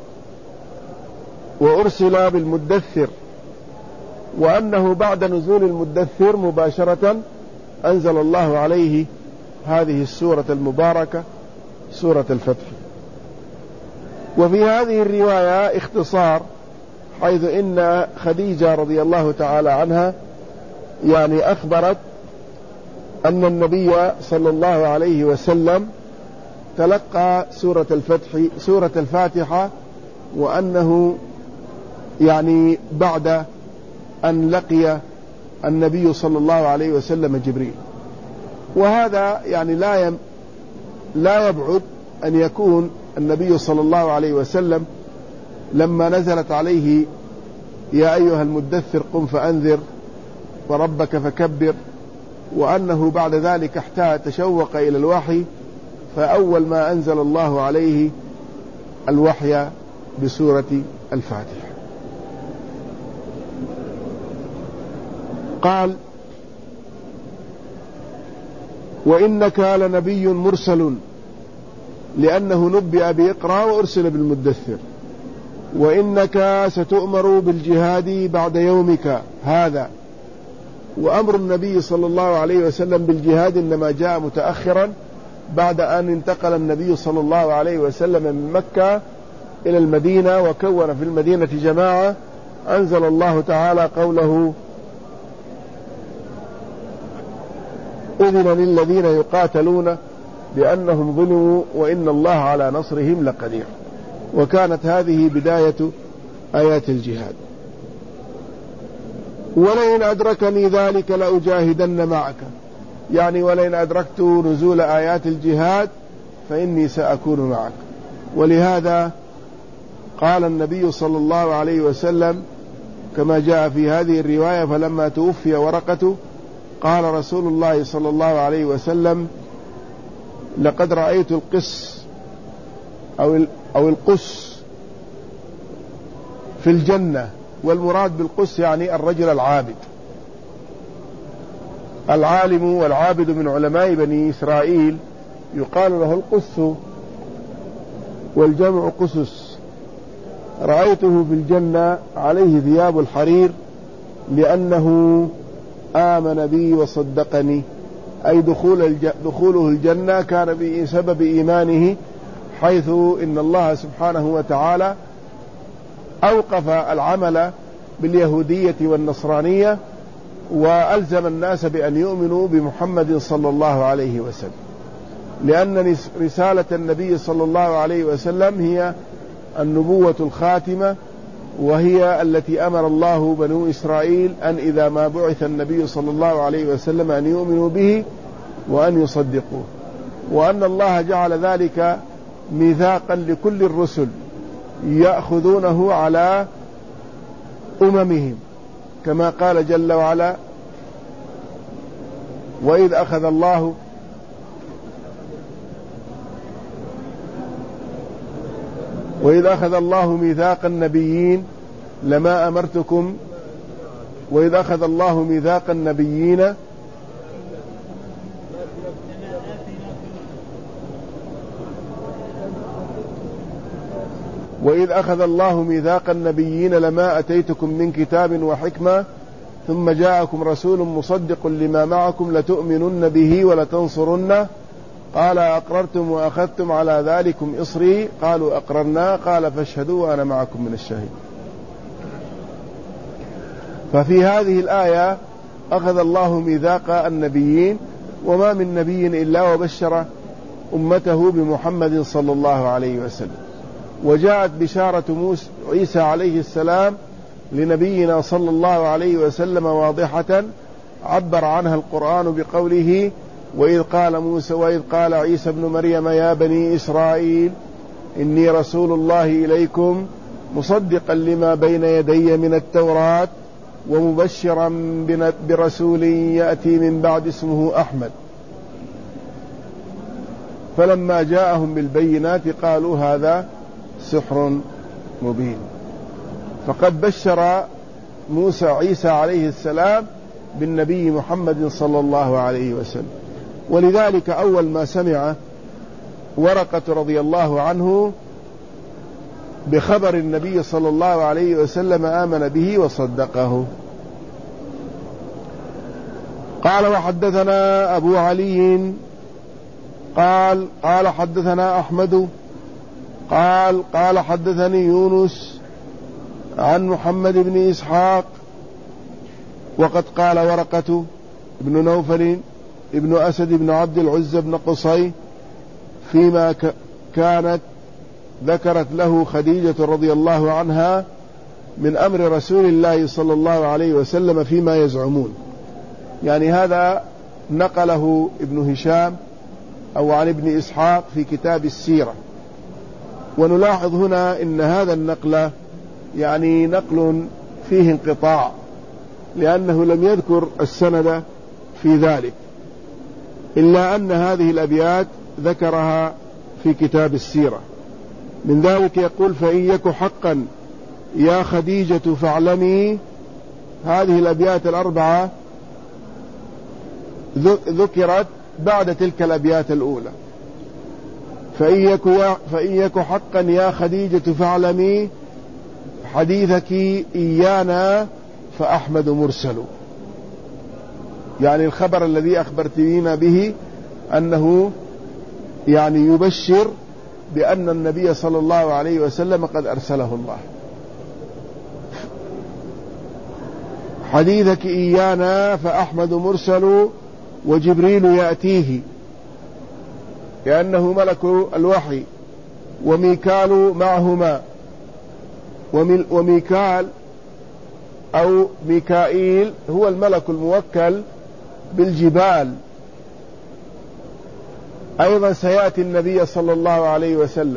وأرسل بالمدثر، وأنه بعد نزول المدثر مباشرة أنزل الله عليه هذه السورة المباركة سورة الفتح. وفي هذه الرواية اختصار، حيث إن خديجة رضي الله تعالى عنها يعني أخبرت أن النبي صلى الله عليه وسلم تلقى سورة الفاتحة، وأنه يعني بعد أن لقي النبي صلى الله عليه وسلم جبريل. وهذا يعني لا يبعد أن يكون النبي صلى الله عليه وسلم لما نزلت عليه يا أيها المدثر قم فأنذر وربك فكبر، وأنه بعد ذلك تشوق إلى الوحي، فأول ما أنزل الله عليه الوحي بسورة الفاتحة. قال وإنك لنبي مرسل، لأنه نبئ بإقرأ وأرسل بالمدثر. وإنك ستؤمر بالجهاد بعد يومك هذا. وأمر النبي صلى الله عليه وسلم بالجهاد إنما جاء متأخرا بعد أن انتقل النبي صلى الله عليه وسلم من مكة إلى المدينة وكون في المدينة جماعة، أنزل الله تعالى قوله أذن للذين يقاتلون بأنهم ظلموا وإن الله على نصرهم لقدير. وكانت هذه بداية آيات الجهاد. ولئن أدركني ذلك لأجاهدن معك، يعني ولئن أدركت نزول آيات الجهاد فإني سأكون معك. ولهذا قال النبي صلى الله عليه وسلم كما جاء في هذه الرواية فلما توفي ورقة قال رسول الله صلى الله عليه وسلم لقد رأيت القس أو القس في الجنة. والمراد بالقس يعني الرجل العابد العالم والعابد من علماء بني إسرائيل، يقال له القس والجمع قسس. رأيته في الجنة عليه ثياب الحرير لأنه آمن بي وصدقني، أي دخوله الجنة كان بسبب إيمانه، حيث إن الله سبحانه وتعالى أوقف العمل باليهودية والنصرانية وألزم الناس بأن يؤمنوا بمحمد صلى الله عليه وسلم، لأن رسالة النبي صلى الله عليه وسلم هي النبوة الخاتمة، وهي التي أمر الله بنو إسرائيل أن إذا ما بعث النبي صلى الله عليه وسلم أن يؤمنوا به وأن يصدقوه، وأن الله جعل ذلك ميثاقا لكل الرسل يأخذونه على أممهم، كما قال جل وعلا وإذ أخذ الله ميثاق النبيين لما أمرتكم وإذ أخذ الله ميثاق النبيين وإذ أخذ الله ميثاق النبيين لما أتيتكم من كتاب وحكمة ثم جاءكم رسول مصدق لما معكم لتؤمنن به ولتنصرنه قال أقررتم وأخذتم على ذلكم إصري قالوا أقررنا قال فاشهدوا وأنا معكم من الشهيد. ففي هذه الآية أخذ الله ميثاق النبيين، وما من نبي إلا وبشر أمته بمحمد صلى الله عليه وسلم. وجاءت بشارة عيسى عليه السلام لنبينا صلى الله عليه وسلم واضحة عبر عنها القرآن بقوله وإذ قال عيسى ابن مريم يا بني إسرائيل إني رسول الله إليكم مصدقا لما بين يدي من التوراة ومبشرا برسول يأتي من بعد اسمه أحمد. فلما جاءهم بالبينات قالوا هذا سحر مبين. فقد بشر موسى عيسى عليه السلام بالنبي محمد صلى الله عليه وسلم. ولذلك أول ما سمع ورقة رضي الله عنه بخبر النبي صلى الله عليه وسلم آمن به وصدقه. قال وحدثنا أبو علي قال حدثنا أحمد قال حدثني يونس عن محمد بن إسحاق وقد قال ورقة ابن نوفل ابن أسد بن عبد العزى بن قصي فيما كانت ذكرت له خديجة رضي الله عنها من أمر رسول الله صلى الله عليه وسلم فيما يزعمون. يعني هذا نقله ابن هشام أو عن ابن إسحاق في كتاب السيرة. ونلاحظ هنا إن هذا النقل يعني نقل فيه انقطاع، لأنه لم يذكر السند في ذلك، إلا أن هذه الأبيات ذكرها في كتاب السيرة. من ذلك يقول فإن يك حقا يا خديجة فاعلمي. هذه الأبيات الأربعة ذكرت بعد تلك الأبيات الأولى. فإن يك حقا يا خديجة فاعلمي حديثك إيانا فأحمد مرسل. يعني الخبر الذي أخبرتنا به أنه يعني يبشر بأن النبي صلى الله عليه وسلم قد أرسله الله. حديثك إيانا فأحمد مرسل وجبريل يأتيه، لأنه ملك الوحي، وميكال معهما. وميكال أو ميكائيل هو الملك الموكل بالجبال. أيضا سيأتي النبي صلى الله عليه وسلم.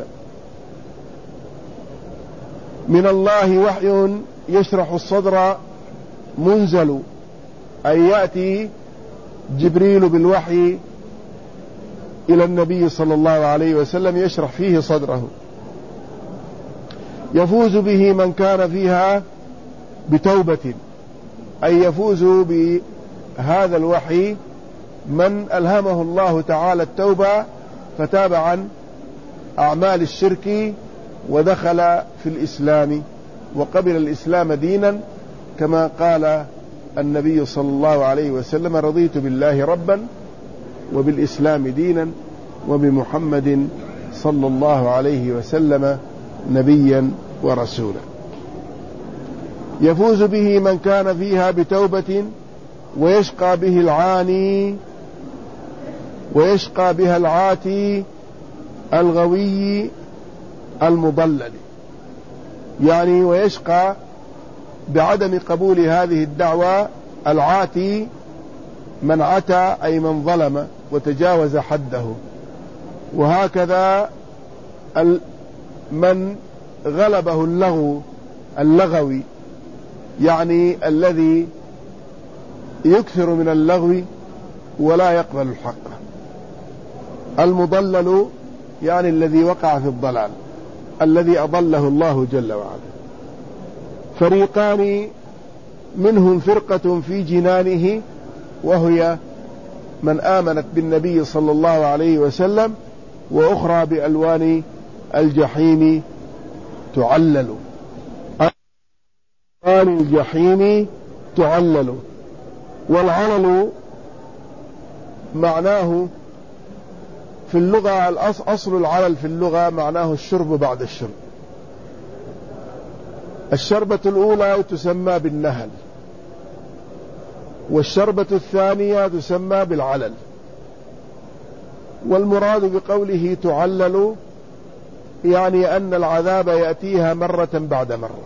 من الله وحي يشرح الصدر منزل، أي يأتي جبريل بالوحي إلى النبي صلى الله عليه وسلم يشرح فيه صدره. يفوز به من كان فيها بتوبة، أي يفوز بهذا الوحي من ألهمه الله تعالى التوبة فتاب عن أعمال الشرك ودخل في الإسلام وقبل الإسلام دينا، كما قال النبي صلى الله عليه وسلم رضيت بالله ربا وبالإسلام دينا وبمحمد صلى الله عليه وسلم نبيا ورسولا. يفوز به من كان فيها بتوبة ويشقى به العاني ويشقى بها العاتي الغوي المضلل. يعني ويشقى بعدم قبول هذه الدعوة العاتي، من عتى أي من ظلم وتجاوز حده. وهكذا من غلبه اللغوي، يعني الذي يكثر من اللغو ولا يقبل الحق. المضلل يعني الذي وقع في الضلال، الذي أضله الله جل وعلا. فريقان منهم فرقة في جنانه، وهي من آمنت بالنبي صلى الله عليه وسلم، وأخرى بألوان الجحيم تعلل. ألوان الجحيم تعلل. والعلل معناه في اللغة أصل العلل في اللغة معناه الشرب بعد الشرب. الشربة الأولى تسمى بالنهل، والشربة الثانية تسمى بالعلل. والمراد بقوله تعلل يعني أن العذاب يأتيها مرة بعد مرة،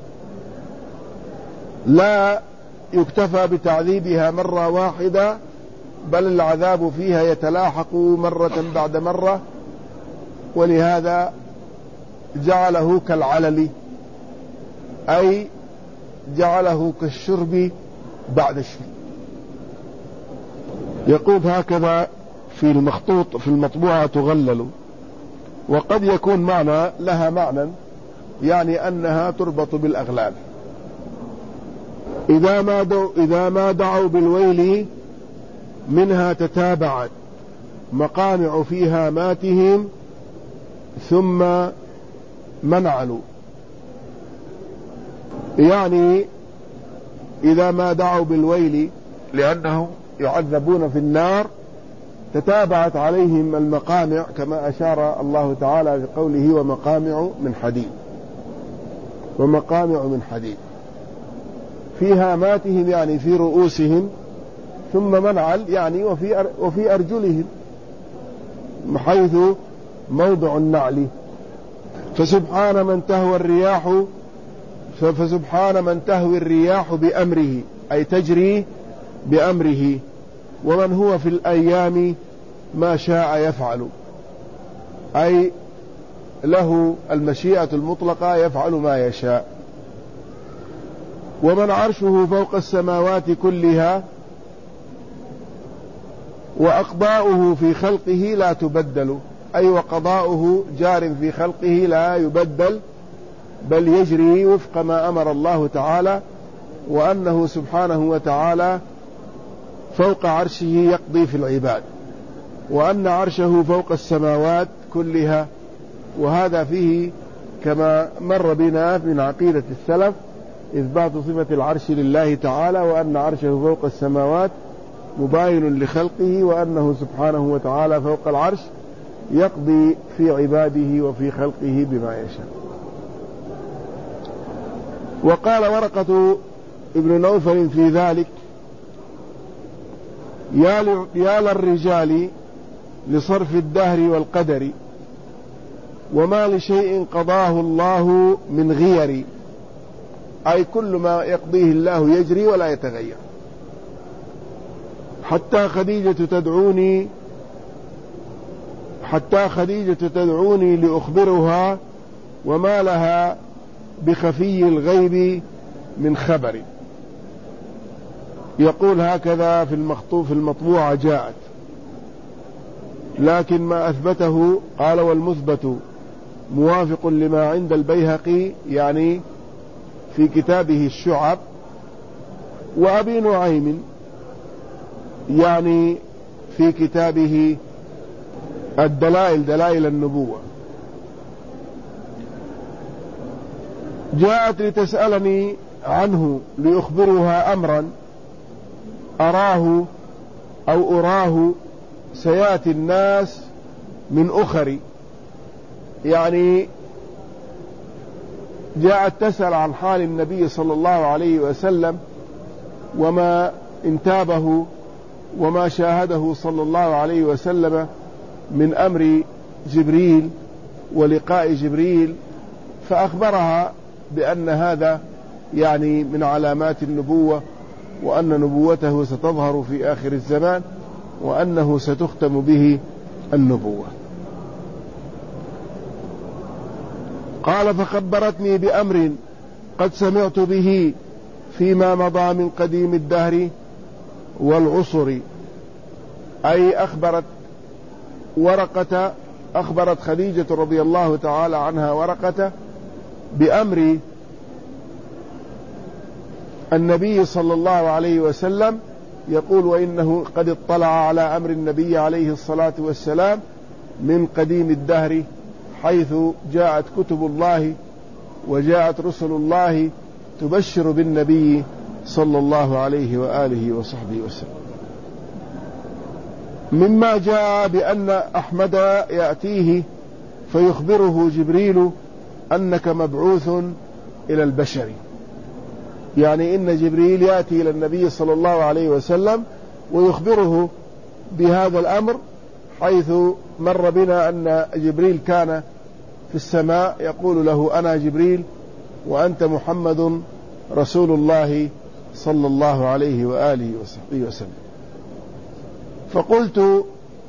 لا يكتفى بتعذيبها مرة واحدة، بل العذاب فيها يتلاحق مرة بعد مرة. ولهذا جعله كالعلل أي جعله كالشرب بعد الشرب. يقول هكذا في المخطوط في المطبوعة تغلل. وقد يكون معنى لها معنى يعني أنها تربط بالأغلال. إذا ما دعوا بالويل منها تتابعت مقامع في هاماتهم ثم منعلوا، يعني إذا ما دعوا بالويل لأنهم يعذبون في النار تتابعت عليهم المقامع كما أشار الله تعالى في قوله ومقامع من حديد، ومقامع من حديد في هاماتهم يعني في رؤوسهم، ثم منعل يعني وفي أرجلهم حيث موضع النعل. فسبحان من تهوي الرياح بأمره أي تجري بأمره، ومن هو في الأيام ما شاء يفعل أي له المشيئة المطلقة يفعل ما يشاء. ومن عرشه فوق السماوات كلها وأقضاؤه في خلقه لا تبدل، أي وقضاؤه جار في خلقه لا يبدل بل يجري وفق ما أمر الله تعالى، وأنه سبحانه وتعالى فوق عرشه يقضي في العباد، وأن عرشه فوق السماوات كلها. وهذا فيه كما مر بنا من عقيدة السلف إثبات صفة العرش لله تعالى، وأن عرشه فوق السماوات مباين لخلقه، وأنه سبحانه وتعالى فوق العرش يقضي في عباده وفي خلقه بما يشاء. وقال ورقة ابن نوفل في ذلك: يا للرجال لصرف الدهر والقدر، وما لشيء قضاه الله من غير، أي كل ما يقضيه الله يجري ولا يتغير. حتى خديجة تدعوني لأخبرها وما لها بخفي الغيب من خبر. يقول هكذا في المطبوعة جاءت، لكن ما أثبته قال والمثبت موافق لما عند البيهقي يعني في كتابه الشعب، وأبي نعيم يعني في كتابه دلائل النبوة. جاءت لتسألني عنه لأخبرها أمرا أراه سيأتي الناس من أخر، يعني جاءت تسأل عن حال النبي صلى الله عليه وسلم وما انتابه وما شاهده صلى الله عليه وسلم من أمر جبريل ولقاء جبريل، فأخبرها بأن هذا يعني من علامات النبوة، وأن نبوته ستظهر في آخر الزمان، وأنه ستختم به النبوة. قال فخبرتني بأمر قد سمعت به فيما مضى من قديم الدهر والعصر، أي أخبرت خديجة رضي الله تعالى عنها ورقة بأمر النبي صلى الله عليه وسلم. يقول وإنه قد اطلع على أمر النبي عليه الصلاة والسلام من قديم الدهر، حيث جاءت كتب الله وجاءت رسل الله تبشر بالنبي صلى الله عليه وآله وصحبه وسلم. مما جاء بأن أحمد يأتيه فيخبره جبريل أنك مبعوث إلى البشر، يعني إن جبريل يأتي إلى النبي صلى الله عليه وسلم ويخبره بهذا الأمر، حيث مر بنا أن جبريل كان في السماء يقول له أنا جبريل وأنت محمد رسول الله صلى الله عليه وآله وصحبه وسلم. فقلت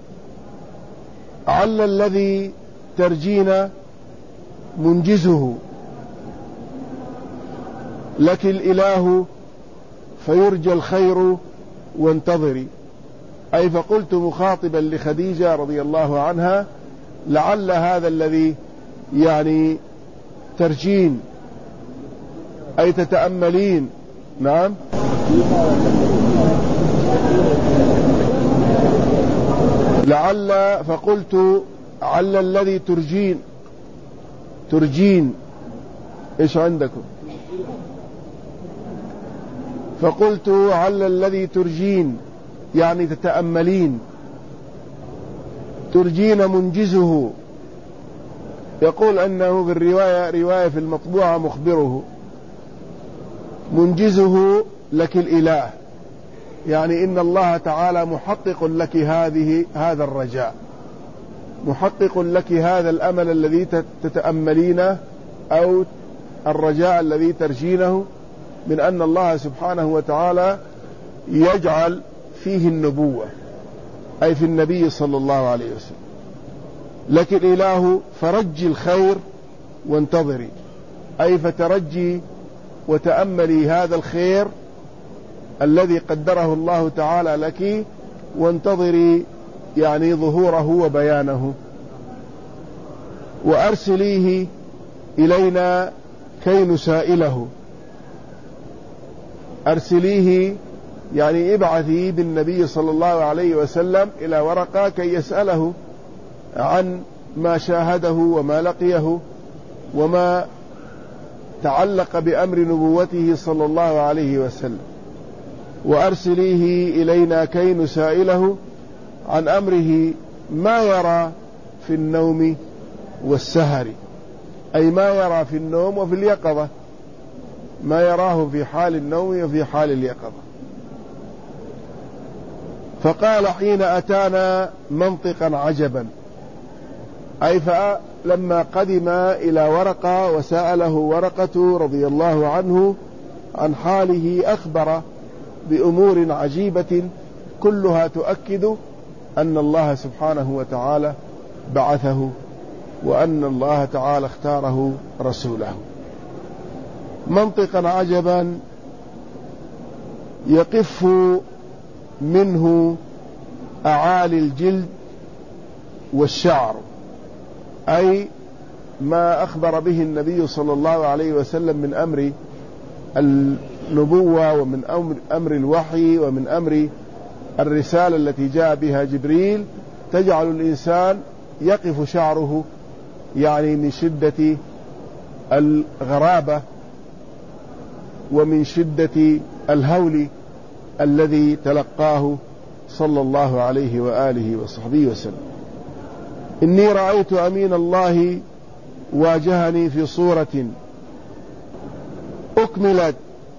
عل الذي ترجين منجزه، لك الإله فيرجى الخير وانتظري. أي فقلت مخاطبا لخديجة رضي الله عنها لعل هذا الذي يعني ترجين أي تتأملين. نعم. لعل فقلت عل الذي ترجين إيش عندكم؟ فقلت عل الذي ترجين يعني تتأملين. ترجين منجزه، يقول أنه في الرواية رواية في المطبوعة مخبره، منجزه لك الإله، يعني إن الله تعالى محقق لك هذا الرجاء، محقق لك هذا الأمل الذي تتأملينه أو الرجاء الذي ترجينه من أن الله سبحانه وتعالى يجعل فيه النبوة، أي في النبي صلى الله عليه وسلم. لك الإله فرجي الخير وانتظري، أي فترجي وتأملي هذا الخير الذي قدره الله تعالى لك، وانتظري يعني ظهوره وبيانه. وأرسليه إلينا كي نسائله. أرسليه يعني ابعثي بالنبي صلى الله عليه وسلم إلى ورقة كي يسأله عن ما شاهده وما لقيه وما تعلق بأمر نبوته صلى الله عليه وسلم. وأرسليه إلينا كي نسائله عن أمره ما يرى في النوم والسهر، أي ما يرى في النوم وفي اليقظة، ما يراه في حال النوم وفي حال اليقظة. فقال حين أتانا منطقا عجبا، أي فلما قدم إلى ورقة وسأله ورقة رضي الله عنه عن حاله أخبر بأمور عجيبة كلها تؤكد أن الله سبحانه وتعالى بعثه وأن الله تعالى اختاره رسوله. منطقا عجبا يقف منه أعالي الجلد والشعر، أي ما أخبر به النبي صلى الله عليه وسلم من أمر النبوة ومن أمر الوحي ومن أمر الرسالة التي جاء بها جبريل، تجعل الإنسان يقف شعره يعني من شدة الغرابة ومن شدة الهول الذي تلقاه صلى الله عليه وآله وصحبه وسلم. إني رأيت أمين الله واجهني في صورة أكملت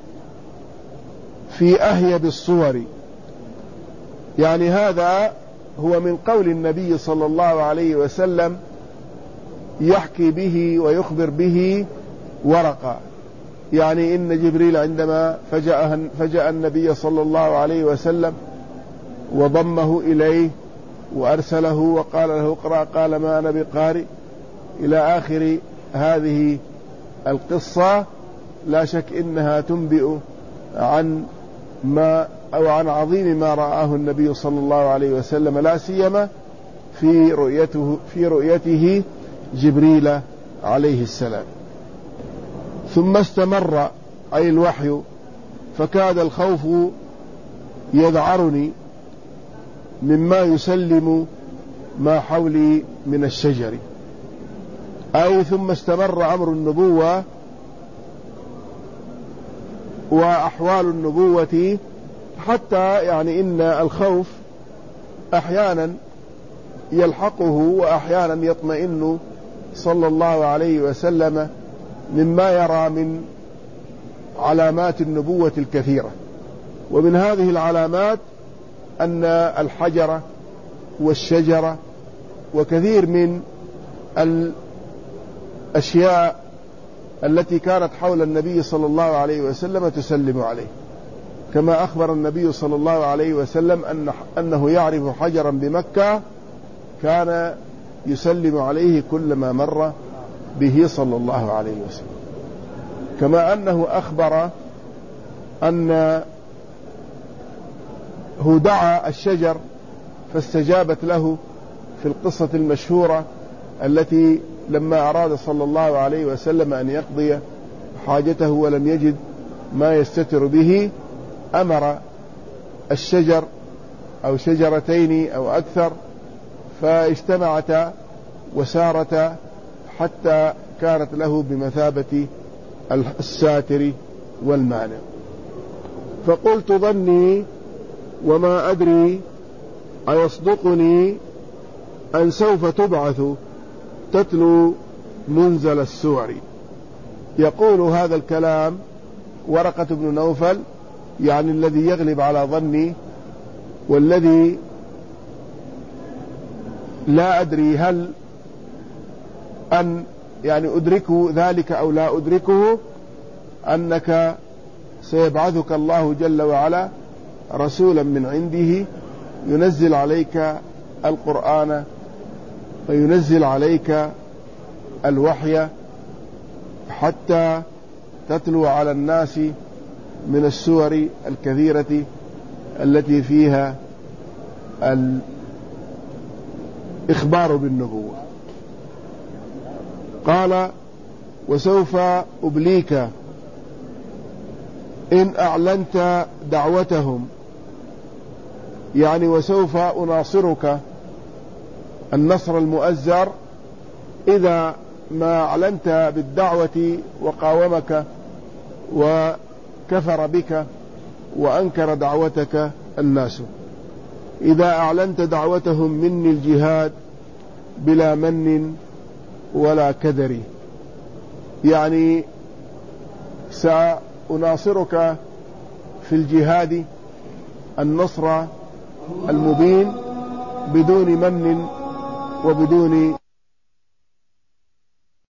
في أهيب الصور. يعني هذا هو من قول النبي صلى الله عليه وسلم يحكي به ويخبر به ورقة، يعني إن جبريل عندما فجأ النبي صلى الله عليه وسلم وضمه إليه وأرسله وقال له اقرأ، قال ما أنا بقارئ، إلى آخر هذه القصة. لا شك إنها تنبئ عن ما أو عن عظيم ما رآه النبي صلى الله عليه وسلم، لا سيما في رؤيته جبريل عليه السلام. ثم استمر أي الوحي، فكاد الخوف يذعرني مما يسلم ما حولي من الشجر، أي ثم استمر أمر النبوة وأحوال النبوة، حتى يعني إن الخوف أحيانا يلحقه وأحيانا يطمئن صلى الله عليه وسلم مما يرى من علامات النبوة الكثيرة. ومن هذه العلامات أن الحجر والشجرة وكثير من الأشياء التي كانت حول النبي صلى الله عليه وسلم تسلم عليه، كما أخبر النبي صلى الله عليه وسلم أنه يعرف حجرا بمكة كان يسلم عليه كلما مر به صلى الله عليه وسلم. كما أنه أخبر أنه دعا الشجر فاستجابت له في القصة المشهورة التي لما أراد صلى الله عليه وسلم أن يقضي حاجته ولم يجد ما يستتر به أمر الشجر أو شجرتين أو أكثر فاجتمعتا وسارتا حتى كانت له بمثابة الساتر والمانع. فقلت ظني وما أدري أيصدقني أن سوف تبعث تتلو منزل السور. يقول هذا الكلام ورقة بن نوفل، يعني الذي يغلب على ظني والذي لا أدري هل أن يعني أدركه ذلك أو لا أدركه، أنك سيبعثك الله جل وعلا رسولا من عنده ينزل عليك القرآن وينزل عليك الوحي حتى تتلو على الناس من السور الكثيرة التي فيها الإخبار بالنبوة. قال وسوف أبليك إن أعلنت دعوتهم، يعني وسوف أناصرك النصر المؤزر إذا ما أعلنت بالدعوة وقاومك وكفر بك وأنكر دعوتك الناس. إذا أعلنت دعوتهم مني الجهاد بلا من ولا كدر، يعني سأناصرك في الجهاد النصر المبين بدون من وبدون